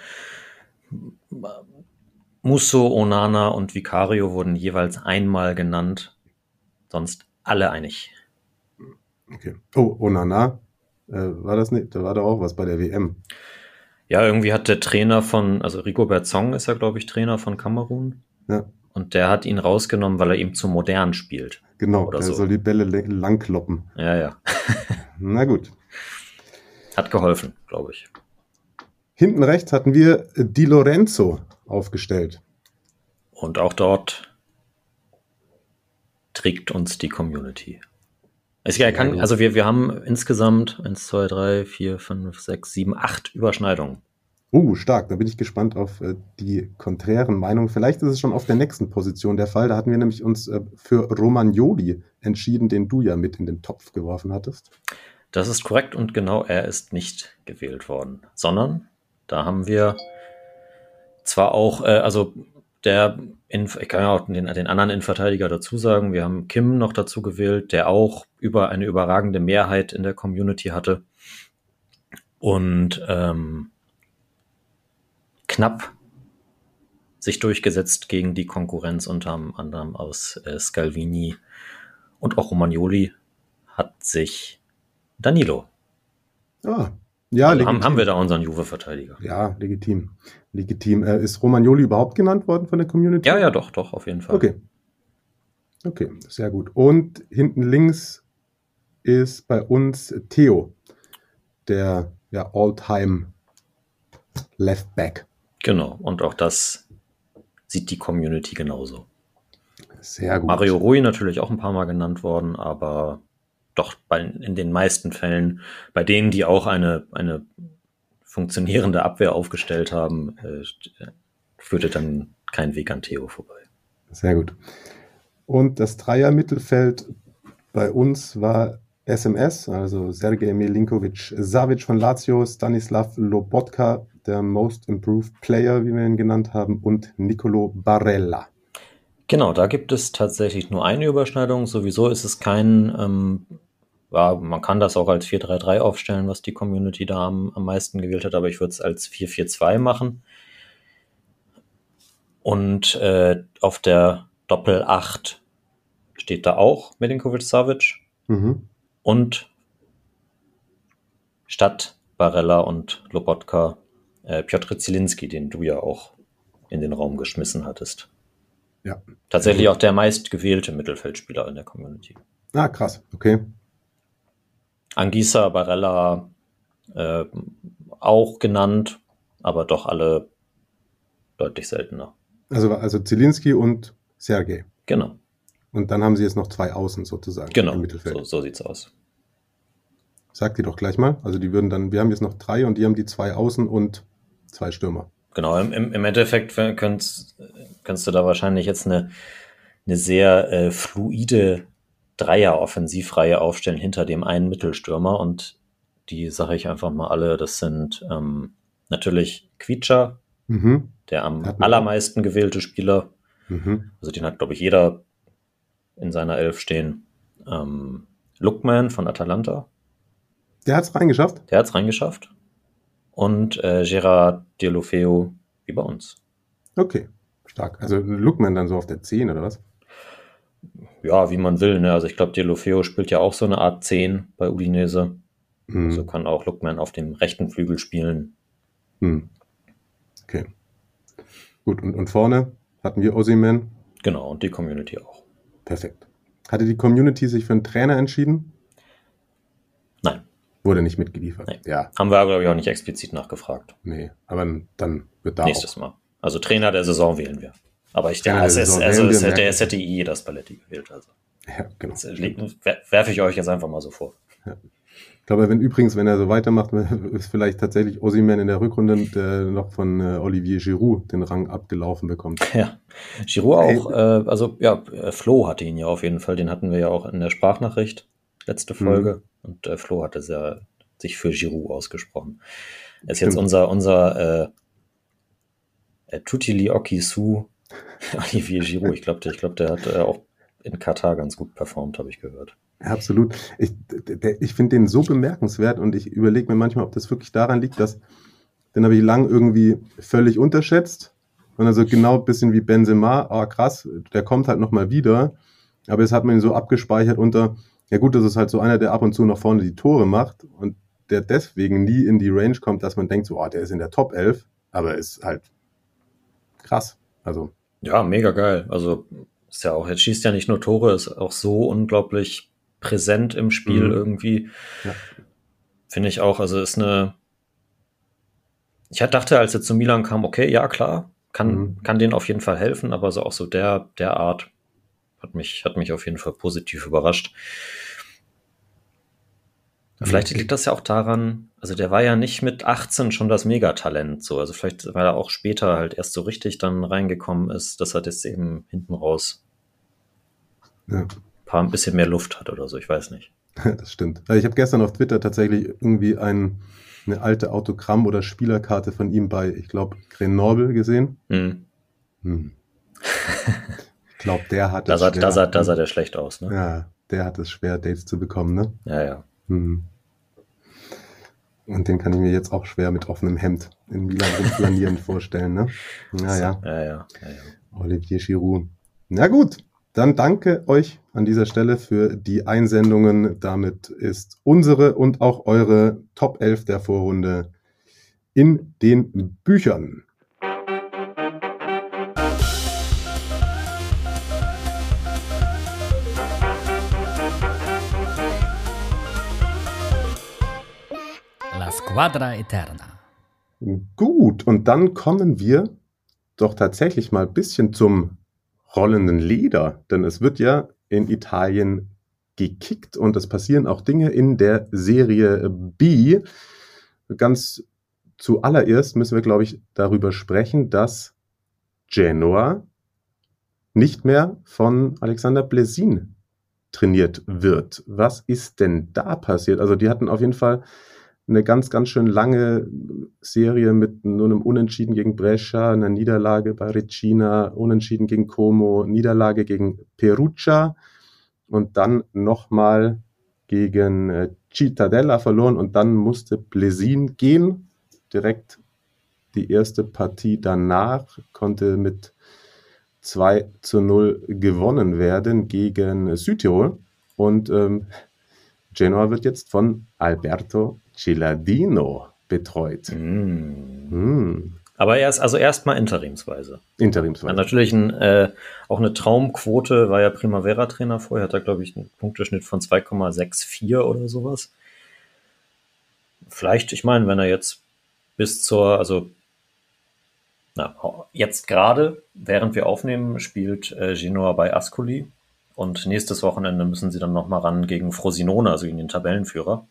Musso, Onana und Vicario wurden jeweils einmal genannt, sonst alle einig. Okay. Oh, Onana, äh, war das nicht? Da war doch auch was bei der W M. Ja, irgendwie hat der Trainer von, also Rigobert Song ist ja, glaube ich, Trainer von Kamerun. Ja. und der hat ihn rausgenommen, weil er ihm zu modern spielt. Genau, Oder der so. soll die Bälle le- langkloppen. Ja, ja. Na gut. Hat geholfen, glaube ich. Hinten rechts hatten wir Di Lorenzo aufgestellt. Und auch dort trägt uns die Community. Es Sehr kann, gut. also wir, wir haben insgesamt eins, zwei, drei, vier, fünf, sechs, sieben, acht Überschneidungen. Uh, stark. Da bin ich gespannt auf äh, die konträren Meinungen. Vielleicht ist es schon auf der nächsten Position der Fall. Da hatten wir nämlich uns äh, für Romagnoli entschieden, den du ja mit in den Topf geworfen hattest. Das ist korrekt und genau er ist nicht gewählt worden, sondern da haben wir zwar auch, äh, also der, in, ich kann ja auch den, den anderen Innenverteidiger dazu sagen, wir haben Kim noch dazu gewählt, der auch über eine überragende Mehrheit in der Community hatte und ähm, knapp sich durchgesetzt gegen die Konkurrenz unter anderem aus äh, Scalvini und auch Romagnoli hat sich Danilo. Ah, ja, Also legitim. haben, haben wir da unseren Juve-Verteidiger. Ja, legitim. Legitim. Äh, ist Romagnoli überhaupt genannt worden von der Community? Ja, ja, doch, doch, auf jeden Fall. Okay. Okay, sehr gut. Und hinten links ist bei uns Theo, der ja All-Time Left Back. Genau, und auch das sieht die Community genauso. Sehr gut. Mario Rui natürlich auch ein paar Mal genannt worden, aber doch bei, in den meisten Fällen, bei denen, die auch eine, eine funktionierende Abwehr aufgestellt haben, äh, führte dann kein Weg an Theo vorbei. Sehr gut. Und das Dreier-Mittelfeld bei uns war S M S, also Sergej Milinkovic-Savic von Lazio, Stanislav Lobotka, der Most Improved Player, wie wir ihn genannt haben, und Nicolo Barella. Genau, da gibt es tatsächlich nur eine Überschneidung. Sowieso ist es kein, ähm, ja, man kann das auch als vier drei drei aufstellen, was die Community da am, am meisten gewählt hat, aber ich würde es als vier vier zwei machen. Und äh, auf der Doppel acht steht da auch Milinkovic-Savic Mhm. und statt Barella und Lobotka äh, Piotr Zielinski, den du ja auch in den Raum geschmissen hattest. Ja. Tatsächlich auch der meistgewählte Mittelfeldspieler in der Community. Ah, krass. Okay. Anguissa, Barella äh, auch genannt, aber doch alle deutlich seltener. Also, also Zielinski und Sergej. Genau, Und dann haben sie jetzt noch zwei Außen sozusagen genau, im Mittelfeld. so, so sieht's aus. Sagt die doch gleich mal. Also die würden dann, wir haben jetzt noch drei und die haben die zwei Außen und zwei Stürmer. Genau, im, im im Endeffekt könntest, könntest du da wahrscheinlich jetzt eine, eine sehr äh, fluide Dreier-Offensivreihe aufstellen hinter dem einen Mittelstürmer und die sage ich einfach mal alle, das sind ähm, natürlich Kvicha, Mhm. der am Hat man allermeisten gewählte Spieler, Mhm. also den hat glaube ich jeder in seiner Elf stehen. Ähm, Lookman von Atalanta, Der hat es reingeschafft? der hat's reingeschafft und äh, Gerard Deulofeu wie bei uns. Okay, stark. Also Lookman dann so auf der zehn oder was? Ja, wie man will, ne? Also ich glaube, Deulofeu spielt ja auch so eine Art zehn bei Udinese. Mhm. So kann auch Lookman auf dem rechten Flügel spielen. Hm. Okay. Gut, und, und vorne hatten wir Osimhen. Genau, und die Community auch. Perfekt. Hatte die Community sich für einen Trainer entschieden? Nein, Wurde nicht mitgeliefert. Nee. Ja, haben wir, glaube ich, auch nicht explizit nachgefragt. nee. Aber dann wird da Nächstes auch. Mal. Also Trainer der Saison wählen wir. Aber ich Trainer denke, der es, ist, Saison also wählen es wir, hätte, merken es hätte jeder Spalletti gewählt. Also Ja, genau. das werfe ich euch jetzt einfach mal so vor. Ich glaube, wenn übrigens, wenn er so weitermacht, ist vielleicht tatsächlich Osimhen in der Rückrunde der noch von äh, Olivier Giroud den Rang abgelaufen bekommt. Ja, Giroud auch, Ey. äh, also ja, äh, Flo hatte ihn ja auf jeden Fall, den hatten wir ja auch in der Sprachnachricht, letzte Folge, Mhm. und äh, Flo hatte sehr, sich für Giroud ausgesprochen. Er ist Stimmt. jetzt unser, unser äh, äh, Tutili Okisu Olivier Giroud, ich glaube, der, ich glaub, der hat äh, auch in Katar ganz gut performt, habe ich gehört. Ja, absolut. Ich, der, ich finde den so bemerkenswert und ich überlege mir manchmal, ob das wirklich daran liegt, dass den habe ich lang irgendwie völlig unterschätzt und dann so genau ein bisschen wie Benzema, ah krass, der kommt halt nochmal wieder, aber jetzt hat man ihn so abgespeichert unter, ja gut, das ist halt so einer, der ab und zu nach vorne die Tore macht und der deswegen nie in die Range kommt, dass man denkt, so, oh, der ist in der Top elf, aber ist halt krass. Also Ja, mega geil. Also ist ja auch, jetzt schießt ja nicht nur Tore, ist auch so unglaublich präsent im Spiel mhm. irgendwie. Ja. Finde ich auch, also ist eine, ich dachte, als er zu Milan kam, okay, ja klar, kann, mhm. kann denen auf jeden Fall helfen, aber so auch so der, der Art hat mich, hat mich auf jeden Fall positiv überrascht. Vielleicht liegt das ja auch daran, also der war ja nicht mit achtzehn schon das Megatalent, so, also vielleicht, weil er auch später halt erst so richtig dann reingekommen ist, dass er das eben hinten raus ja. ein paar ein bisschen mehr Luft hat oder so, ich weiß nicht. Das stimmt. Ich habe gestern auf Twitter tatsächlich irgendwie ein, eine alte Autogramm- oder Spielerkarte von ihm bei, ich glaube, Grenoble gesehen. Mhm. Hm. Ich glaube, der hat es schwer. Da sah, da sah der schlecht aus, ne? Ja, der hat es schwer, Dates zu bekommen, ne? Ja, ja. Hm. Und den kann ich mir jetzt auch schwer mit offenem Hemd in Milan rumflanieren vorstellen, ne? Naja. Ja, ja, ja, ja. Olivier Giroud. Na gut, dann danke euch an dieser Stelle für die Einsendungen. Damit ist unsere und auch eure Top elf der Vorrunde in den Büchern. La Squadra Eterna. Gut, und dann kommen wir doch tatsächlich mal ein bisschen zum rollenden Leder, denn es wird ja in Italien gekickt und es passieren auch Dinge in der Serie B. Ganz zuallererst müssen wir, glaube ich, darüber sprechen, dass Genoa nicht mehr von Alexander Blesin trainiert wird. Was ist denn da passiert? Also die hatten auf jeden Fall eine ganz, ganz schön lange Serie mit nur einem Unentschieden gegen Brescia, einer Niederlage bei Reggina, Unentschieden gegen Como, Niederlage gegen Perugia und dann nochmal gegen Cittadella verloren und dann musste Blesin gehen. Direkt die erste Partie danach konnte mit zwei zu null gewonnen werden gegen Südtirol und ähm, Genoa wird jetzt von Alberto Ciladino betreut. Mm. Mm. Aber er ist also erstmal interimsweise. Interimsweise. Hat natürlich ein, äh, auch eine Traumquote, war ja Primavera-Trainer vorher, hat er, glaube ich, einen Punkteschnitt von zwei Komma vierundsechzig oder sowas. Vielleicht, ich meine, wenn er jetzt bis zur, also na, jetzt gerade, während wir aufnehmen, spielt äh, Genoa bei Ascoli und nächstes Wochenende müssen sie dann nochmal ran gegen Frosinone, also gegen den Tabellenführer.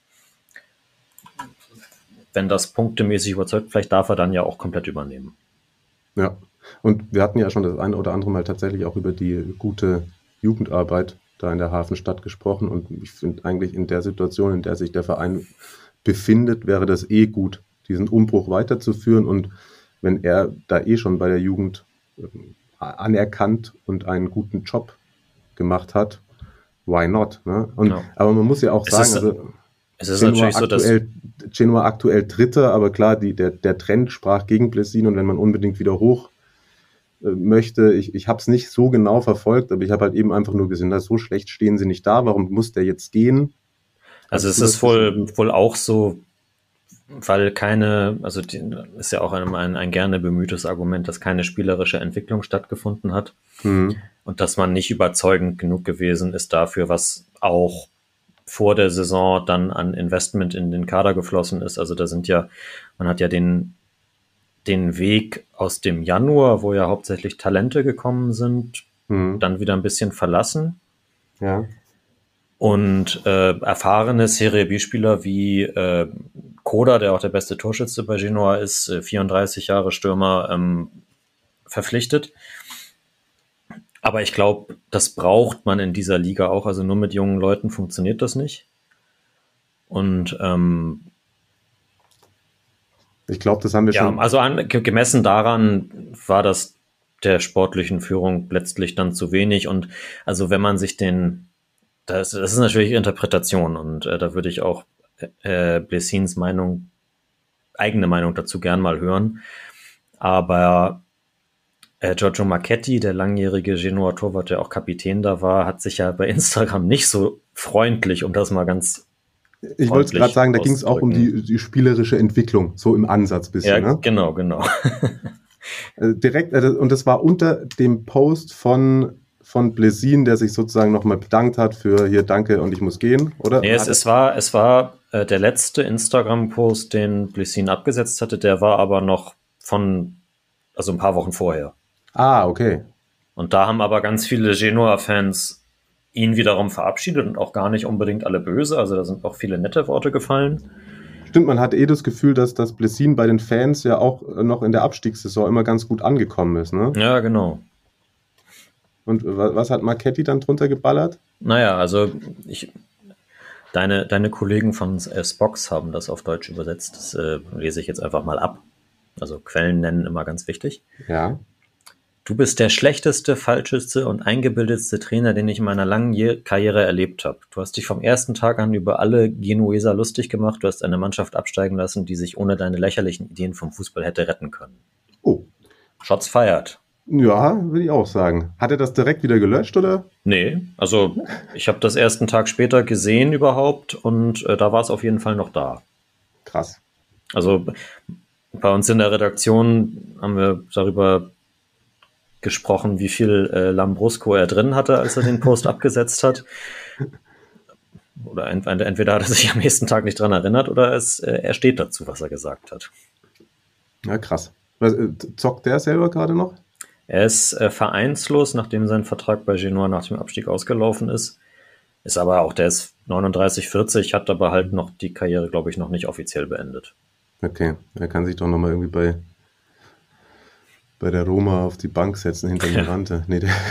Wenn das punktemäßig überzeugt, vielleicht darf er dann ja auch komplett übernehmen. Ja, und wir hatten ja schon das eine oder andere Mal tatsächlich auch über die gute Jugendarbeit da in der Hafenstadt gesprochen und ich finde eigentlich in der Situation, in der sich der Verein befindet, wäre das eh gut, diesen Umbruch weiterzuführen und wenn er da eh schon bei der Jugend äh, anerkannt und einen guten Job gemacht hat, why not? Ne? Und, ja. Aber man muss ja auch es sagen, ist, also es ist natürlich so, dass Genoa aktuell Dritter, aber klar, die, der, der Trend sprach gegen Blesin und wenn man unbedingt wieder hoch äh, möchte, ich, ich habe es nicht so genau verfolgt, aber ich habe halt eben einfach nur gesehen, dass so schlecht stehen sie nicht da, warum muss der jetzt gehen? Also, also es ist wohl, wohl auch so, weil keine, also die, ist ja auch ein, ein, ein gerne bemühtes Argument, dass keine spielerische Entwicklung stattgefunden hat mhm. und dass man nicht überzeugend genug gewesen ist dafür, was auch vor der Saison dann an Investment in den Kader geflossen ist. Also da sind ja, man hat ja den, den Weg aus dem Januar, wo ja hauptsächlich Talente gekommen sind, mhm. dann wieder ein bisschen verlassen. Ja. Und äh, erfahrene Serie B-Spieler wie äh, Koda, der auch der beste Torschütze bei Genoa ist, äh, vierunddreißig Jahre Stürmer, ähm, verpflichtet. Aber ich glaube, das braucht man in dieser Liga auch. Also nur mit jungen Leuten funktioniert das nicht. Und ähm, ich glaube, das haben wir ja, schon. Also an, gemessen daran war das der sportlichen Führung letztlich dann zu wenig. Und also wenn man sich den, das, das ist natürlich Interpretation und äh, da würde ich auch äh, Blessins Meinung, eigene Meinung dazu gern mal hören. Aber Äh, Giorgio Marchetti, der langjährige Genoa-Torwart, der auch Kapitän da war, hat sich ja bei Instagram nicht so freundlich, um das mal ganz Ich wollte gerade sagen, da ging es auch um die, die spielerische Entwicklung, so im Ansatz bisschen. Ja, ne? genau, genau. äh, direkt, äh, und das war unter dem Post von, von Blessin, der sich sozusagen nochmal bedankt hat für hier, danke und ich muss gehen, oder? Nee, es, es war, es war äh, der letzte Instagram-Post, den Blessin abgesetzt hatte, der war aber noch von, also ein paar Wochen vorher. Ah, okay. Und da haben aber ganz viele Genoa-Fans ihn wiederum verabschiedet und auch gar nicht unbedingt alle böse, also da sind auch viele nette Worte gefallen. Stimmt, man hat eh das Gefühl, dass das Blessin bei den Fans ja auch noch in der Abstiegssaison immer ganz gut angekommen ist, ne? Ja, genau. Und was hat Marchetti dann drunter geballert? Naja, also ich, deine, deine Kollegen von äh, Spox haben das auf Deutsch übersetzt. Das äh, lese ich jetzt einfach mal ab. Also Quellen nennen immer ganz wichtig. Ja. Du bist der schlechteste, falscheste und eingebildetste Trainer, den ich in meiner langen Je- Karriere erlebt habe. Du hast dich vom ersten Tag an über alle Genueser lustig gemacht. Du hast eine Mannschaft absteigen lassen, die sich ohne deine lächerlichen Ideen vom Fußball hätte retten können. Oh. Shots fired. Ja, würde ich auch sagen. Hat er das direkt wieder gelöscht, oder? Nee, also ich habe das ersten Tag später gesehen überhaupt und äh, da war es auf jeden Fall noch da. Krass. Also bei uns in der Redaktion haben wir darüber gesprochen, wie viel äh, Lambrusco er drin hatte, als er den Post abgesetzt hat. Oder ent- entweder hat er sich am nächsten Tag nicht dran erinnert oder es, äh, er steht dazu, was er gesagt hat. Ja, krass. Was, äh, zockt der selber gerade noch? Er ist äh, vereinslos, nachdem sein Vertrag bei Genoa nach dem Abstieg ausgelaufen ist. Ist aber auch, der ist neununddreißig, vierzig, hat aber halt noch die Karriere, glaube ich, noch nicht offiziell beendet. Okay, er kann sich doch nochmal irgendwie bei, bei der Roma auf die Bank setzen hinter Mirante. Nee, der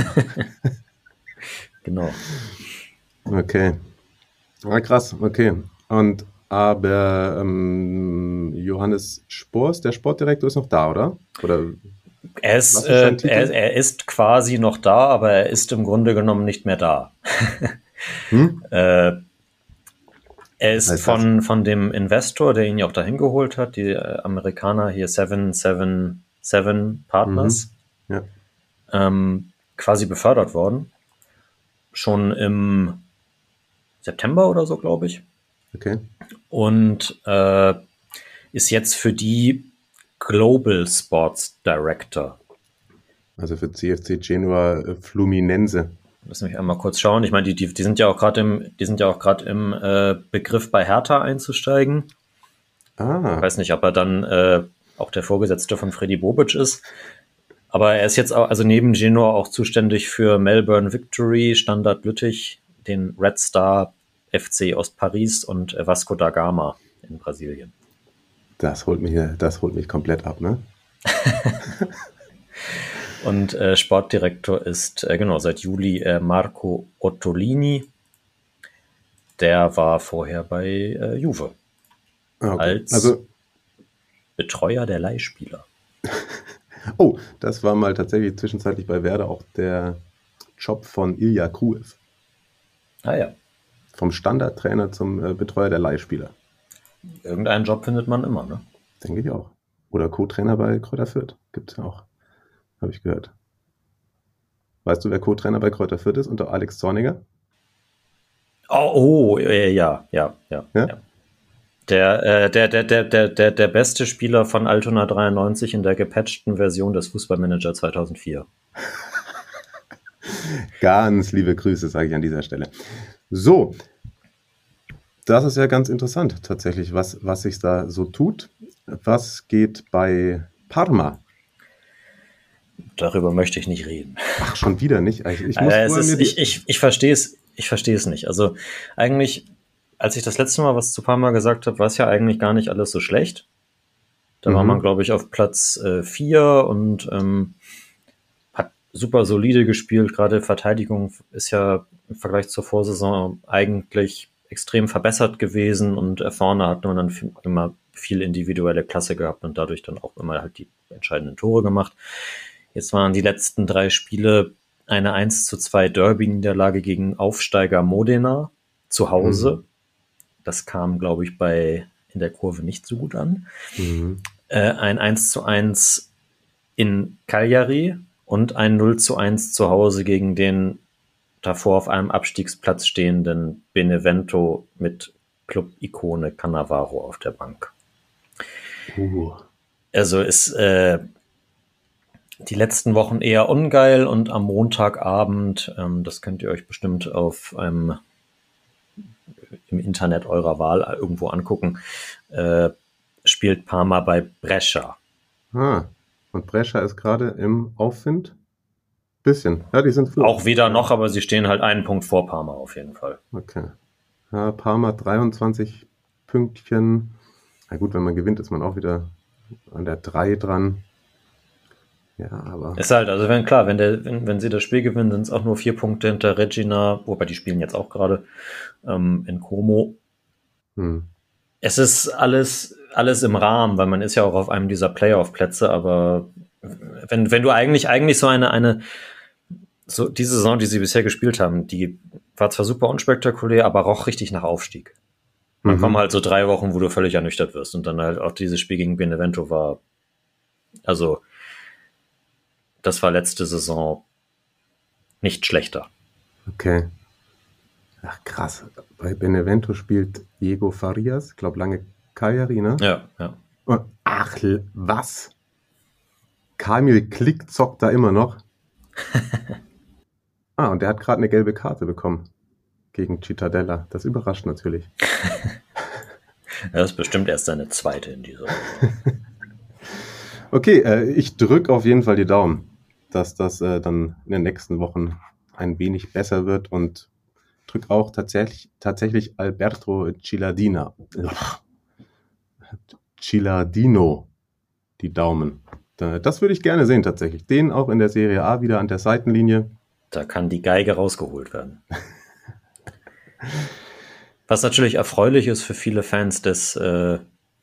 Genau. Okay. Ah, krass, okay. Und aber ähm, Johannes Spors, der Sportdirektor, ist noch da, oder? Oder Er ist, was ist äh, sein Titel? er, er ist quasi noch da, aber er ist im Grunde genommen nicht mehr da. Hm? äh, er ist heißt von, von dem Investor, der ihn ja auch dahin geholt hat, die äh, Amerikaner hier sieben sieben sieben Partners, Ja. ähm, quasi befördert worden. Schon im September oder so, glaube ich. Okay. Und äh, ist jetzt für die Global Sports Director. Also für C F C Genua äh, Fluminense. Lass mich einmal kurz schauen. Ich meine, die, die, die sind ja auch gerade im, die sind ja auch gerade im äh, Begriff bei Hertha einzusteigen. Ich Ah, weiß nicht, ob er dann äh, auch der Vorgesetzte von Freddy Bobic ist. Aber er ist jetzt auch, also neben Genoa auch zuständig für Melbourne Victory, Standard Lüttich, den Red Star F C Ostparis und äh, Vasco da Gama in Brasilien. das holt mich, das holt mich komplett ab, ne? Und äh, Sportdirektor ist, äh, genau, seit Juli äh, Marco Ottolini. Der war vorher bei äh, Juve Ah, okay. als Also, Betreuer der Leihspieler. oh, das war mal tatsächlich zwischenzeitlich bei Werder auch der Job von Ilya Kruev. Ah ja, Vom Standardtrainer zum äh, Betreuer der Leihspieler. irgendeinen Job findet man immer, ne? Denke ich auch. Oder Co-Trainer bei Kräuter Fürth. Gibt es ja auch. Habe ich gehört. Weißt du, wer Co-Trainer bei Kräuter Fürth ist unter Alex Zorniger? Oh, oh äh, ja, ja, ja, Ja? ja. Der, äh, der, der, der, der, der, der beste Spieler von Altona dreiundneunzig in der gepatchten Version des Fußballmanager zweitausendvier. Ganz liebe Grüße, sage ich an dieser Stelle. So, das ist ja ganz interessant tatsächlich, was, was sich da so tut. Was geht bei Parma? Darüber möchte ich nicht reden. Ach, schon wieder nicht? Ich, ich, muss Äh, es vorher ist, mir die- ich, ich, ich verstehe es, ich verstehe es nicht. Also eigentlich, als ich das letzte Mal was zu Parma gesagt habe, war es ja eigentlich gar nicht alles so schlecht. Da war Mhm. man, glaube ich, auf Platz äh, vier und ähm, hat super solide gespielt. Gerade Verteidigung ist ja im Vergleich zur Vorsaison eigentlich extrem verbessert gewesen und äh, vorne hat man dann f- immer viel individuelle Klasse gehabt und dadurch dann auch immer halt die entscheidenden Tore gemacht. Jetzt waren die letzten drei Spiele eine eins zu zwei Derby-Niederlage gegen Aufsteiger Modena zu Hause. Das kam, glaube ich, bei in der Kurve nicht so gut an. Mhm. Äh, ein eins zu eins in Cagliari und ein null zu eins zu Hause gegen den davor auf einem Abstiegsplatz stehenden Benevento mit Club-Ikone Cannavaro auf der Bank. Uh. Also ist, äh, die letzten Wochen eher ungeil und am Montagabend, ähm, das könnt ihr euch bestimmt auf einem im Internet eurer Wahl irgendwo angucken, äh, spielt Parma bei Brescia. Ah, und Brescia ist gerade im Aufwind? Bisschen. Ja, die sind vor. Auch wieder noch, aber sie stehen halt einen Punkt vor Parma auf jeden Fall. Okay. Ja, Parma dreiundzwanzig Pünktchen. Na gut, wenn man gewinnt, ist man auch wieder an der drei dran. Ja, aber. Ist halt, also wenn klar, wenn, der, wenn, wenn sie das Spiel gewinnen, sind es auch nur vier Punkte hinter Regina, wobei die spielen jetzt auch gerade ähm, in Como. Hm. Es ist alles, alles im Rahmen, weil man ist ja auch auf einem dieser Playoff-Plätze, aber wenn, wenn du eigentlich, eigentlich so eine, eine, so diese Saison, die sie bisher gespielt haben, die war zwar super unspektakulär, aber roch richtig nach Aufstieg. Man mhm. kommt halt so drei Wochen, wo du völlig ernüchtert wirst und dann halt auch dieses Spiel gegen Benevento war, also das war letzte Saison nicht schlechter. Okay. Ach krass. Bei Benevento spielt Diego Farias, ich glaube lange Cagliari, ne? Ja, ja. Und, ach, was? Kamil Klick zockt da immer noch. Ah, und der hat gerade eine gelbe Karte bekommen gegen Cittadella. Das überrascht natürlich. Das ist bestimmt erst seine zweite in dieser. Okay, äh, ich drücke auf jeden Fall die Daumen, dass das äh, dann in den nächsten Wochen ein wenig besser wird und drücke auch tatsächlich, tatsächlich Alberto Ciladina. Ciladino die Daumen. Das würde ich gerne sehen tatsächlich. Den auch in der Serie A wieder an der Seitenlinie. Da kann die Geige rausgeholt werden. Was natürlich erfreulich ist für viele Fans des, äh,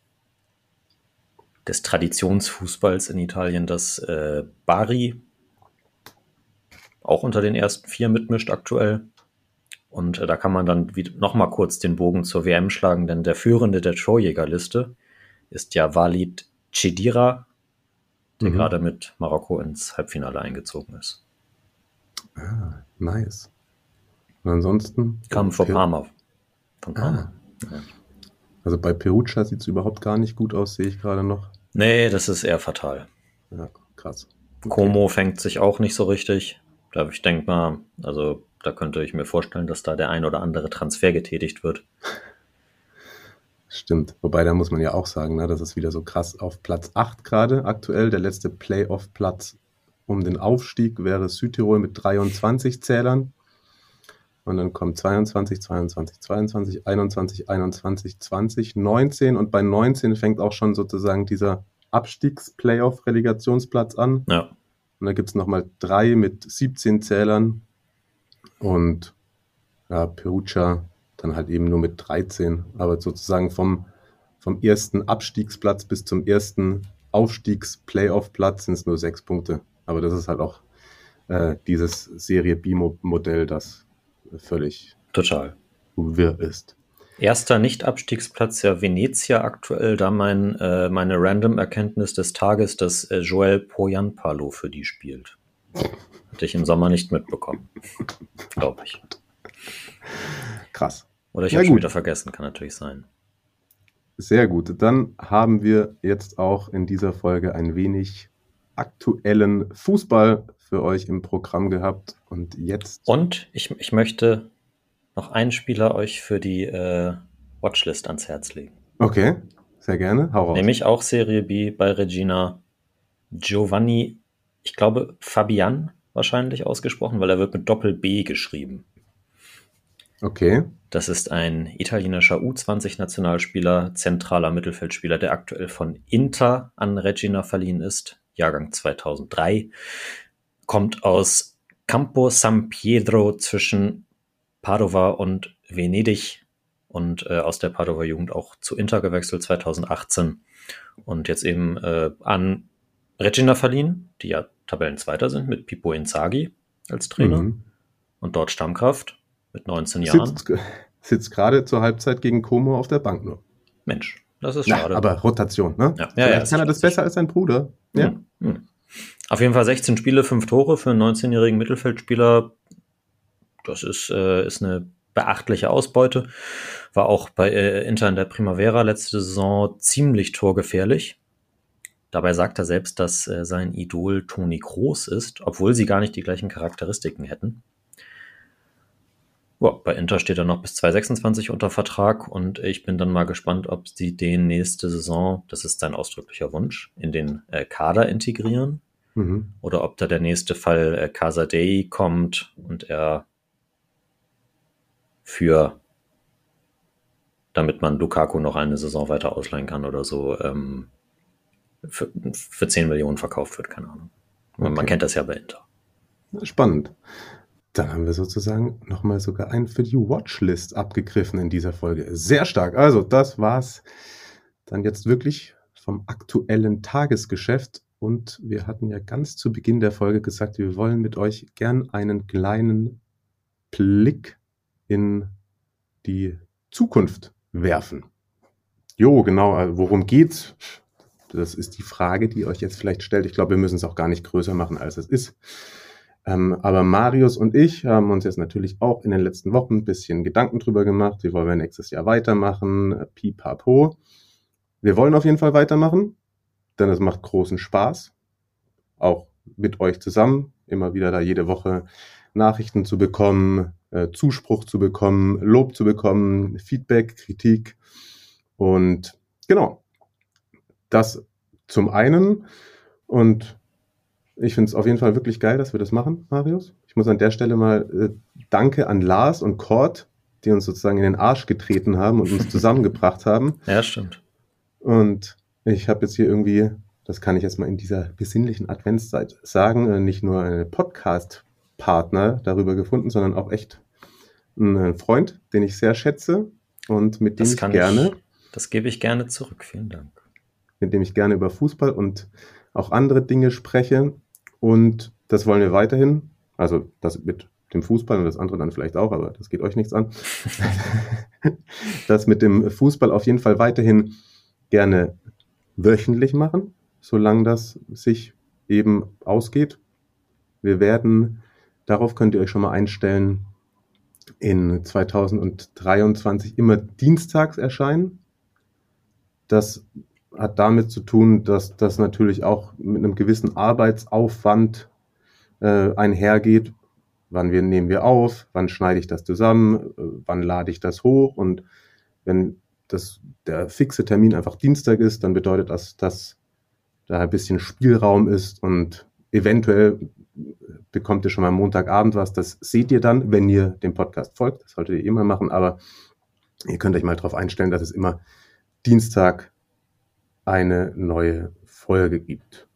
des Traditionsfußballs in Italien, dass äh, Bari auch unter den ersten vier mitmischt aktuell. Und äh, da kann man dann nochmal kurz den Bogen zur W M schlagen, denn der Führende der Torjägerliste ist ja Walid Chedira, der mhm. gerade mit Marokko ins Halbfinale eingezogen ist. Ah, nice. Und ansonsten? Kam vor Parma. Von Parma. Ah. Ja. Also bei Perugia sieht es überhaupt gar nicht gut aus, sehe ich gerade noch. Nee, das ist eher fatal. Ja, krass. Okay. Como fängt sich auch nicht so richtig. Da ich denke mal, also da könnte ich mir vorstellen, dass da der ein oder andere Transfer getätigt wird. Stimmt. Wobei, da muss man ja auch sagen, ne, das ist wieder so krass auf Platz acht gerade aktuell. Der letzte Playoff-Platz um den Aufstieg wäre Südtirol mit dreiundzwanzig Zählern. Und dann kommt zweiundzwanzig, zweiundzwanzig, zweiundzwanzig, einundzwanzig, einundzwanzig, zwanzig, neunzehn. Und bei neunzehn fängt auch schon sozusagen dieser Abstiegs-Playoff-Relegationsplatz an. Ja. Und da gibt es nochmal drei mit siebzehn Zählern. Und ja, Perugia dann halt eben nur mit dreizehn. Aber sozusagen vom, vom ersten Abstiegsplatz bis zum ersten Aufstiegs-Playoff-Platz sind es nur sechs Punkte. Aber das ist halt auch äh, dieses Serie B-Modell, das völlig total wirr ist. Erster Nicht-Abstiegsplatz ja Venezia aktuell, da mein, äh, meine Random-Erkenntnis des Tages, dass äh, Joel Poyanpalo für die spielt. Hatte ich im Sommer nicht mitbekommen. Glaube ich. Krass. Oder ich ja, habe schon wieder vergessen, kann natürlich sein. Sehr gut. Dann haben wir jetzt auch in dieser Folge ein wenig aktuellen Fußball für euch im Programm gehabt. Und jetzt... Und ich, ich möchte noch einen Spieler euch für die äh, Watchlist ans Herz legen. Okay, sehr gerne. Hau raus. Nämlich auch Serie B bei Regina. Giovanni, ich glaube Fabian wahrscheinlich ausgesprochen, weil er wird mit Doppel-B geschrieben. Okay. Das ist ein italienischer U zwanzig Nationalspieler, zentraler Mittelfeldspieler, der aktuell von Inter an Regina verliehen ist. Jahrgang zweitausenddrei. Kommt aus Campo San Pietro zwischen Padova und Venedig und äh, aus der Padova-Jugend auch zu Inter gewechselt zweitausendachtzehn und jetzt eben äh, an Regina verliehen, die ja Tabellenzweiter sind, mit Pippo Inzaghi als Trainer mhm. und dort Stammkraft mit neunzehn Jahren. Sitzt, sitzt gerade zur Halbzeit gegen Como auf der Bank nur. Mensch, das ist Na, schade. Aber Rotation, ne? Ja, Vielleicht ja, ja, kann er das besser als sein Bruder. Ja. Mhm. Mhm. Auf jeden Fall sechzehn Spiele, fünf Tore für einen neunzehnjährigen Mittelfeldspieler. Das ist, äh, ist eine beachtliche Ausbeute. War auch bei äh, Inter in der Primavera letzte Saison ziemlich torgefährlich. Dabei sagt er selbst, dass äh, sein Idol Toni Kroos ist, obwohl sie gar nicht die gleichen Charakteristiken hätten. Ja, bei Inter steht er noch bis zwanzig sechsundzwanzig unter Vertrag und ich bin dann mal gespannt, ob sie den nächste Saison, das ist sein ausdrücklicher Wunsch, in den äh, Kader integrieren mhm. oder ob da der nächste Fall äh, Casadei kommt und er für, damit man Lukaku noch eine Saison weiter ausleihen kann oder so, ähm, für, für zehn Millionen verkauft wird, keine Ahnung. Okay. Man kennt das ja bei Inter. Spannend. Dann haben wir sozusagen nochmal sogar einen für die Watchlist abgegriffen in dieser Folge. Sehr stark. Also das war's dann jetzt wirklich vom aktuellen Tagesgeschäft. Und wir hatten ja ganz zu Beginn der Folge gesagt, wir wollen mit euch gern einen kleinen Blick in die Zukunft werfen. Jo, genau. Also worum geht's? Das ist die Frage, die ihr euch jetzt vielleicht stellt. Ich glaube, wir müssen es auch gar nicht größer machen, als es ist. Ähm, aber Marius und ich haben uns jetzt natürlich auch in den letzten Wochen ein bisschen Gedanken drüber gemacht. Wie wollen wir nächstes Jahr weitermachen? Pipapo. Wir wollen auf jeden Fall weitermachen, denn es macht großen Spaß. Auch mit euch zusammen. Immer wieder da jede Woche Nachrichten zu bekommen, äh, Zuspruch zu bekommen, Lob zu bekommen, Feedback, Kritik. Und genau, das zum einen. Und ich finde es auf jeden Fall wirklich geil, dass wir das machen, Marius. Ich muss an der Stelle mal äh, Danke an Lars und Kurt, die uns sozusagen in den Arsch getreten haben und uns zusammengebracht haben. Ja, stimmt. Und ich habe jetzt hier irgendwie, das kann ich jetzt mal in dieser besinnlichen Adventszeit sagen, äh, nicht nur einen Podcast-Partner darüber gefunden, sondern auch echt einen Freund, den ich sehr schätze und mit dem das ich kann gerne... Ich, das gebe ich gerne zurück. Vielen Dank. Mit dem ich gerne über Fußball und auch andere Dinge spreche. Und das wollen wir weiterhin, also das mit dem Fußball und das andere dann vielleicht auch, aber das geht euch nichts an. Das mit dem Fußball auf jeden Fall weiterhin gerne wöchentlich machen, solange das sich eben ausgeht. Wir werden, darauf könnt ihr euch schon mal einstellen, in zweitausenddreiundzwanzig immer dienstags erscheinen. Das hat damit zu tun, dass das natürlich auch mit einem gewissen Arbeitsaufwand äh, einhergeht. Wann wir, nehmen wir auf, wann schneide ich das zusammen, äh, wann lade ich das hoch. Und wenn das, der fixe Termin einfach Dienstag ist, dann bedeutet das, dass da ein bisschen Spielraum ist und eventuell bekommt ihr schon mal Montagabend was. Das seht ihr dann, wenn ihr dem Podcast folgt. Das solltet ihr immer machen, aber ihr könnt euch mal darauf einstellen, dass es immer Dienstag eine neue Folge gibt.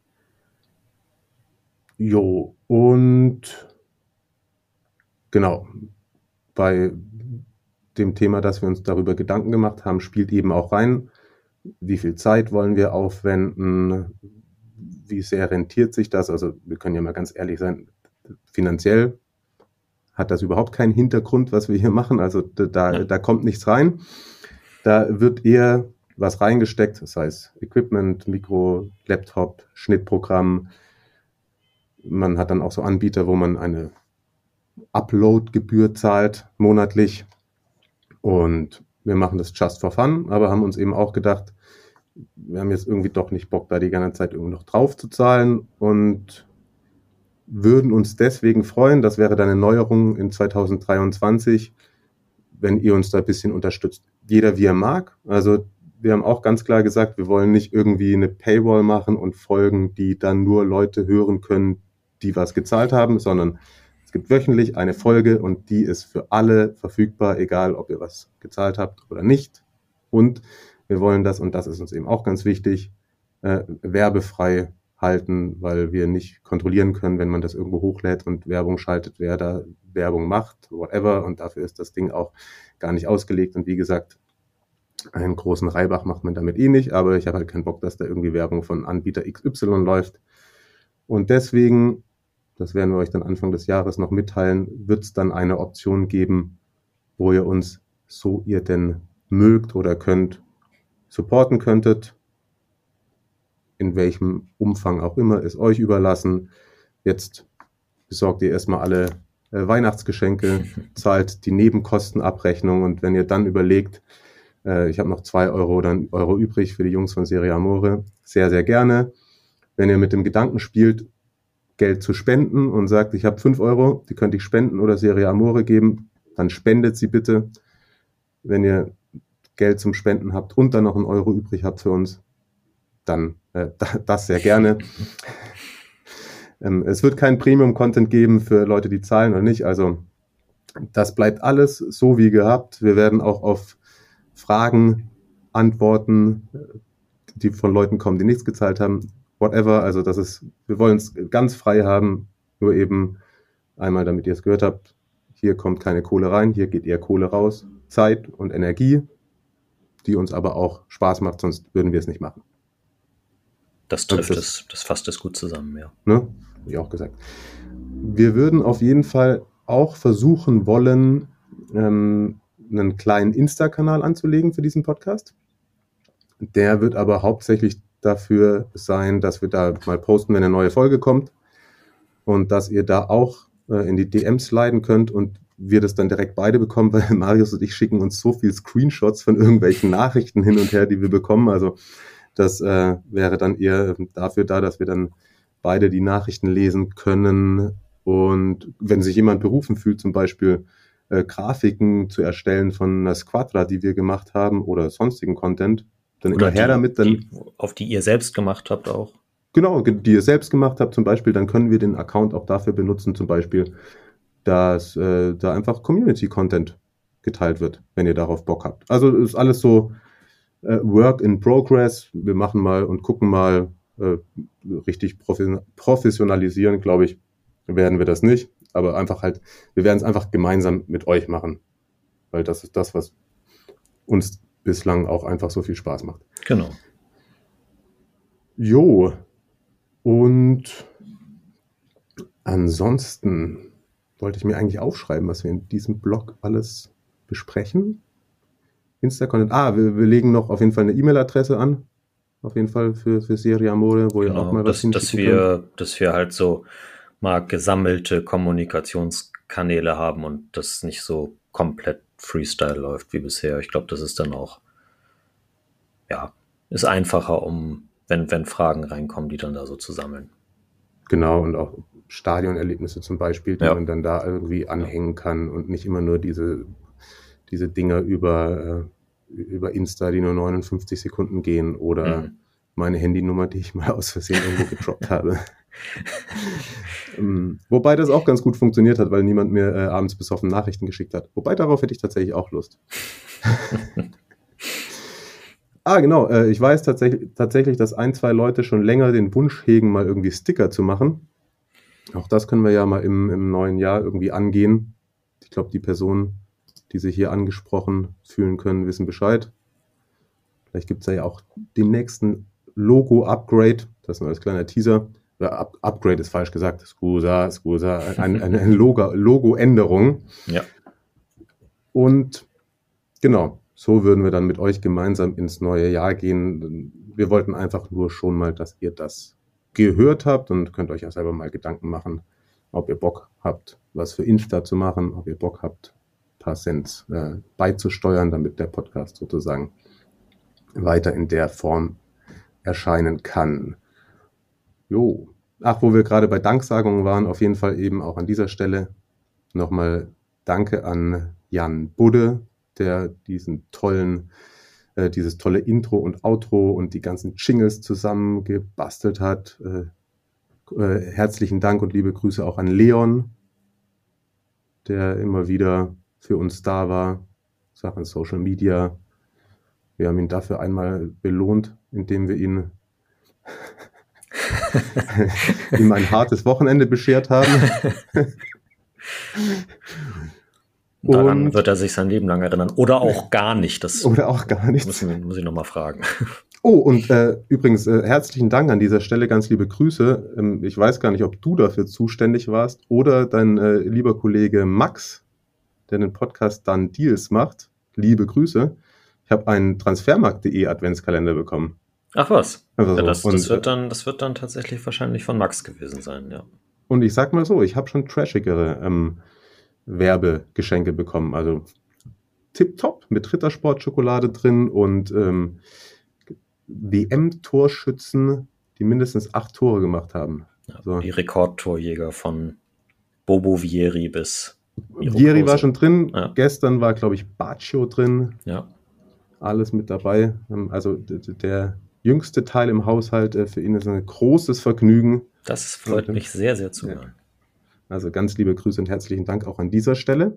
Jo, und genau, bei dem Thema, dass wir uns darüber Gedanken gemacht haben, spielt eben auch rein, wie viel Zeit wollen wir aufwenden, wie sehr rentiert sich das, also wir können ja mal ganz ehrlich sein, finanziell hat das überhaupt keinen Hintergrund, was wir hier machen, also da, da kommt nichts rein, da wird eher was reingesteckt, das heißt Equipment, Mikro, Laptop, Schnittprogramm. Man hat dann auch so Anbieter, wo man eine Upload-Gebühr zahlt monatlich und wir machen das just for fun, aber haben uns eben auch gedacht, wir haben jetzt irgendwie doch nicht Bock, da die ganze Zeit irgendwie noch drauf zu zahlen und würden uns deswegen freuen, das wäre dann eine Neuerung in zweitausenddreiundzwanzig, wenn ihr uns da ein bisschen unterstützt. Jeder wie er mag, also wir haben auch ganz klar gesagt, wir wollen nicht irgendwie eine Paywall machen und Folgen, die dann nur Leute hören können, die was gezahlt haben, sondern es gibt wöchentlich eine Folge und die ist für alle verfügbar, egal ob ihr was gezahlt habt oder nicht. Und wir wollen das, und das ist uns eben auch ganz wichtig, äh, werbefrei halten, weil wir nicht kontrollieren können, wenn man das irgendwo hochlädt und Werbung schaltet, wer da Werbung macht, whatever. Und dafür ist das Ding auch gar nicht ausgelegt. Und wie gesagt, einen großen Reibach macht man damit eh nicht, aber ich habe halt keinen Bock, dass da irgendwie Werbung von Anbieter X Y läuft. Und deswegen, das werden wir euch dann Anfang des Jahres noch mitteilen, wird es dann eine Option geben, wo ihr uns, so ihr denn mögt oder könnt, supporten könntet. In welchem Umfang auch immer, ist euch überlassen. Jetzt besorgt ihr erstmal alle äh, Weihnachtsgeschenke, zahlt die Nebenkostenabrechnung und wenn ihr dann überlegt, äh, ich habe noch zwei Euro oder einen Euro übrig für die Jungs von Serie Amore, sehr, sehr gerne. wenn ihr mit dem Gedanken spielt, Geld zu spenden und sagt, ich habe fünf Euro, die könnte ich spenden oder Serie Amore geben, dann spendet sie bitte. Wenn ihr Geld zum Spenden habt und dann noch einen Euro übrig habt für uns, dann äh, das sehr gerne. ähm, es wird kein Premium-Content geben für Leute, die zahlen oder nicht. Also das bleibt alles so wie gehabt. Wir werden auch auf Fragen antworten, die von Leuten kommen, die nichts gezahlt haben. Whatever, also das ist, wir wollen es ganz frei haben, nur eben einmal, damit ihr es gehört habt, hier kommt keine Kohle rein, hier geht eher Kohle raus, Zeit und Energie, die uns aber auch Spaß macht, sonst würden wir es nicht machen. Das trifft es, das fasst es gut zusammen, ja. Ne? Wie auch gesagt. Wir würden auf jeden Fall auch versuchen wollen, ähm, einen kleinen Insta-Kanal anzulegen für diesen Podcast. Der wird aber hauptsächlich dafür sein, dass wir da mal posten, wenn eine neue Folge kommt und dass ihr da auch äh, in die D Ms sliden könnt und wir das dann direkt beide bekommen, weil Marius und ich schicken uns so viel Screenshots von irgendwelchen Nachrichten hin und her, die wir bekommen. Also das äh, wäre dann eher dafür da, dass wir dann beide die Nachrichten lesen können. Und wenn sich jemand berufen fühlt, zum Beispiel äh, Grafiken zu erstellen von einer Squadra, die wir gemacht haben oder sonstigen Content, dann Oder immer her die, damit. Dann, die, auf die ihr selbst gemacht habt auch. Genau, die ihr selbst gemacht habt zum Beispiel, dann können wir den Account auch dafür benutzen, zum Beispiel, dass äh, da einfach Community-Content geteilt wird, wenn ihr darauf Bock habt. Also ist alles so äh, Work in Progress. Wir machen mal und gucken mal, äh, richtig profi- professionalisieren, glaube ich, werden wir das nicht. Aber einfach halt, wir werden es einfach gemeinsam mit euch machen. Weil das ist das, was uns bislang auch einfach so viel Spaß macht. Genau. Jo. Und ansonsten wollte ich mir eigentlich aufschreiben, was wir in diesem Blog alles besprechen. Insta-Content. Ah, wir, wir legen noch auf jeden Fall eine E-Mail-Adresse an. Auf jeden Fall für, für Serie Amore, wo genau, ihr auch mal was dass, dass wir, dass wir halt so mal gesammelte Kommunikationskanäle haben und das nicht so komplett Freestyle läuft wie bisher. Ich glaube, das ist dann auch, ja, ist einfacher, um, wenn, wenn Fragen reinkommen, die dann da so zu sammeln. Genau, und auch Stadionerlebnisse zum Beispiel, die ja. man dann da irgendwie anhängen kann und nicht immer nur diese, diese Dinger über, äh, über Insta, die nur neunundfünfzig Sekunden gehen oder mhm. meine Handynummer, die ich mal aus Versehen irgendwo gedroppt habe. ähm, wobei das auch ganz gut funktioniert hat, weil niemand mir äh, abends besoffen Nachrichten geschickt hat. Wobei darauf hätte ich tatsächlich auch Lust. Ah, genau. Äh, ich weiß tatsächlich, tatsächlich, dass ein, zwei Leute schon länger den Wunsch hegen, mal irgendwie Sticker zu machen. Auch das können wir ja mal im, im neuen Jahr irgendwie angehen. Ich glaube, die Personen, die sich hier angesprochen fühlen können, wissen Bescheid. Vielleicht gibt es ja auch demnächst ein Logo-Upgrade. Das nur als kleiner Teaser. Ja, Up- Upgrade ist falsch gesagt. Scusa, scusa. Eine, eine, eine Logo- Logo-Änderung. Ja. Und genau, so würden wir dann mit euch gemeinsam ins neue Jahr gehen. Wir wollten einfach nur schon mal, dass ihr das gehört habt und könnt euch ja selber mal Gedanken machen, ob ihr Bock habt, was für Insta zu machen, ob ihr Bock habt, ein paar Cent äh, beizusteuern, damit der Podcast sozusagen weiter in der Form erscheinen kann. Jo. Ach, wo wir gerade bei Danksagungen waren, auf jeden Fall eben auch an dieser Stelle nochmal Danke an Jan Budde, der diesen tollen, äh, dieses tolle Intro und Outro und die ganzen Jingles zusammen gebastelt hat. Äh, äh, herzlichen Dank und liebe Grüße auch an Leon, der immer wieder für uns da war, Sachen Social Media. Wir haben ihn dafür einmal belohnt, indem wir ihn ihm ein hartes Wochenende beschert haben. Daran Und wird er sich sein Leben lang erinnern. Oder auch gar nicht. Das oder auch gar nicht. muss, muss ich nochmal fragen. Oh, und äh, übrigens, äh, herzlichen Dank an dieser Stelle, ganz liebe Grüße. Ähm, ich weiß gar nicht, ob du dafür zuständig warst oder dein äh, lieber Kollege Max, der den Podcast Dann Deals macht. Liebe Grüße. Ich habe einen Transfermarkt punkt de Adventskalender bekommen. Ach was. Also Ja, so. das, Und, das, wird dann, das wird dann tatsächlich wahrscheinlich von Max gewesen sein, ja. Und ich sag mal so, ich habe schon trashigere ähm, Werbegeschenke bekommen. Also tipptopp mit Rittersport-Schokolade drin und ähm, W M-Torschützen, die mindestens acht Tore gemacht haben. Ja, so. Die Rekordtorjäger von Bobo Vieri bis Vieri war schon drin. Ja. Gestern war, glaube ich, Baccio drin. Ja. Alles mit dabei. Also d- der jüngste Teil im Haushalt äh, für ihn ist ein großes Vergnügen. Das freut Ja. mich sehr, sehr zu Ja. hören. Also ganz liebe Grüße und herzlichen Dank auch an dieser Stelle.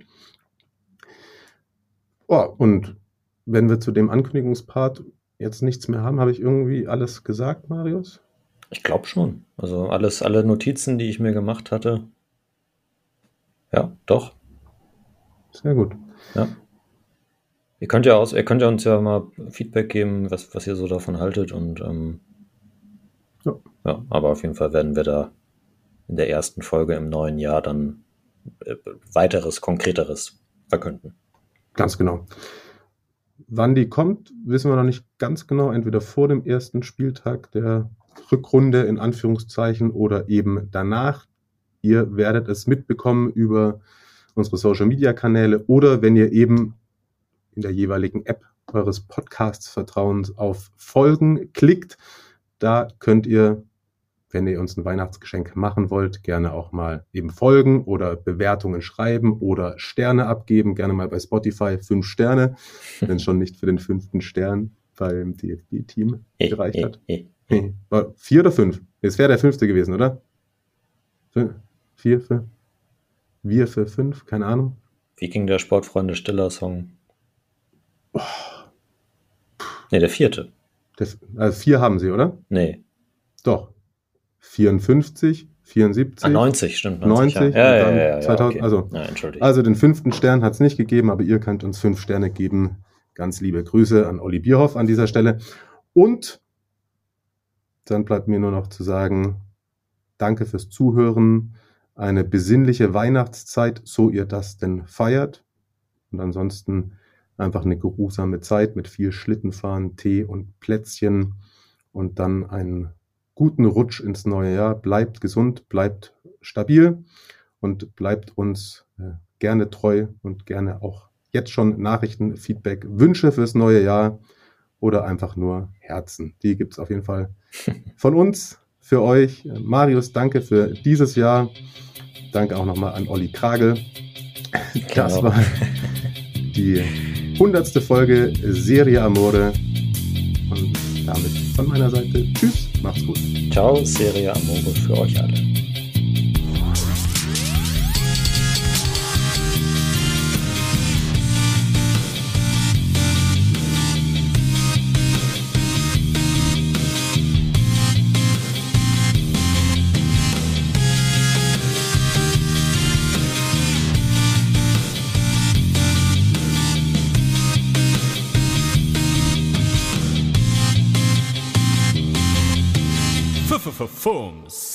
Oh, und wenn wir zu dem Ankündigungspart jetzt nichts mehr haben, habe ich irgendwie alles gesagt, Marius? Ich glaube schon. Also alles, alle Notizen, die ich mir gemacht hatte. Ja, doch. Sehr gut. Ja. Ihr könnt ja aus, ihr könnt ja uns ja mal Feedback geben, was, was ihr so davon haltet. Und ähm, Ja. ja, aber auf jeden Fall werden wir da in der ersten Folge im neuen Jahr dann äh, weiteres, konkreteres verkünden. Ganz genau. Wann die kommt, wissen wir noch nicht ganz genau. Entweder vor dem ersten Spieltag der Rückrunde in Anführungszeichen oder eben danach. Ihr werdet es mitbekommen über unsere Social-Media-Kanäle oder wenn ihr eben in der jeweiligen App eures Podcasts-Vertrauens auf Folgen klickt. Da könnt ihr, wenn ihr uns ein Weihnachtsgeschenk machen wollt, gerne auch mal eben folgen oder Bewertungen schreiben oder Sterne abgeben. Gerne mal bei Spotify fünf Sterne, wenn es schon nicht für den fünften Stern beim D F B-Team gereicht hat. War vier oder fünf? Es wäre der fünfte gewesen, oder? Fün- Vier für? Wir für fünf? Keine Ahnung. Wie ging der Sportfreunde Stiller Song? Ne, der vierte. Der, also vier haben sie, oder? Nee. Doch. vierundfünfzig, vierundsiebzig. Ah, neunzig, stimmt. neunzig, ja. Ja, und ja, dann ja, ja, zweitausend, okay. also, ja, entschuldigt. also den fünften Stern hat es nicht gegeben, aber ihr könnt uns fünf Sterne geben. Ganz liebe Grüße an Olli Bierhoff an dieser Stelle. Und dann bleibt mir nur noch zu sagen, danke fürs Zuhören. Eine besinnliche Weihnachtszeit, so ihr das denn feiert. Und ansonsten einfach eine geruhsame Zeit mit viel Schlittenfahren, Tee und Plätzchen und dann einen guten Rutsch ins neue Jahr. Bleibt gesund, bleibt stabil und bleibt uns äh, gerne treu und gerne auch jetzt schon Nachrichten, Feedback, Wünsche fürs neue Jahr oder einfach nur Herzen. Die gibt es auf jeden Fall von uns, für euch. Marius, danke für dieses Jahr. Danke auch nochmal an Olli Kragel. Das Genau. war die hundertste Folge Serie Amore. Und damit von meiner Seite, tschüss, macht's gut. Ciao, Serie Amore für euch alle. Fums.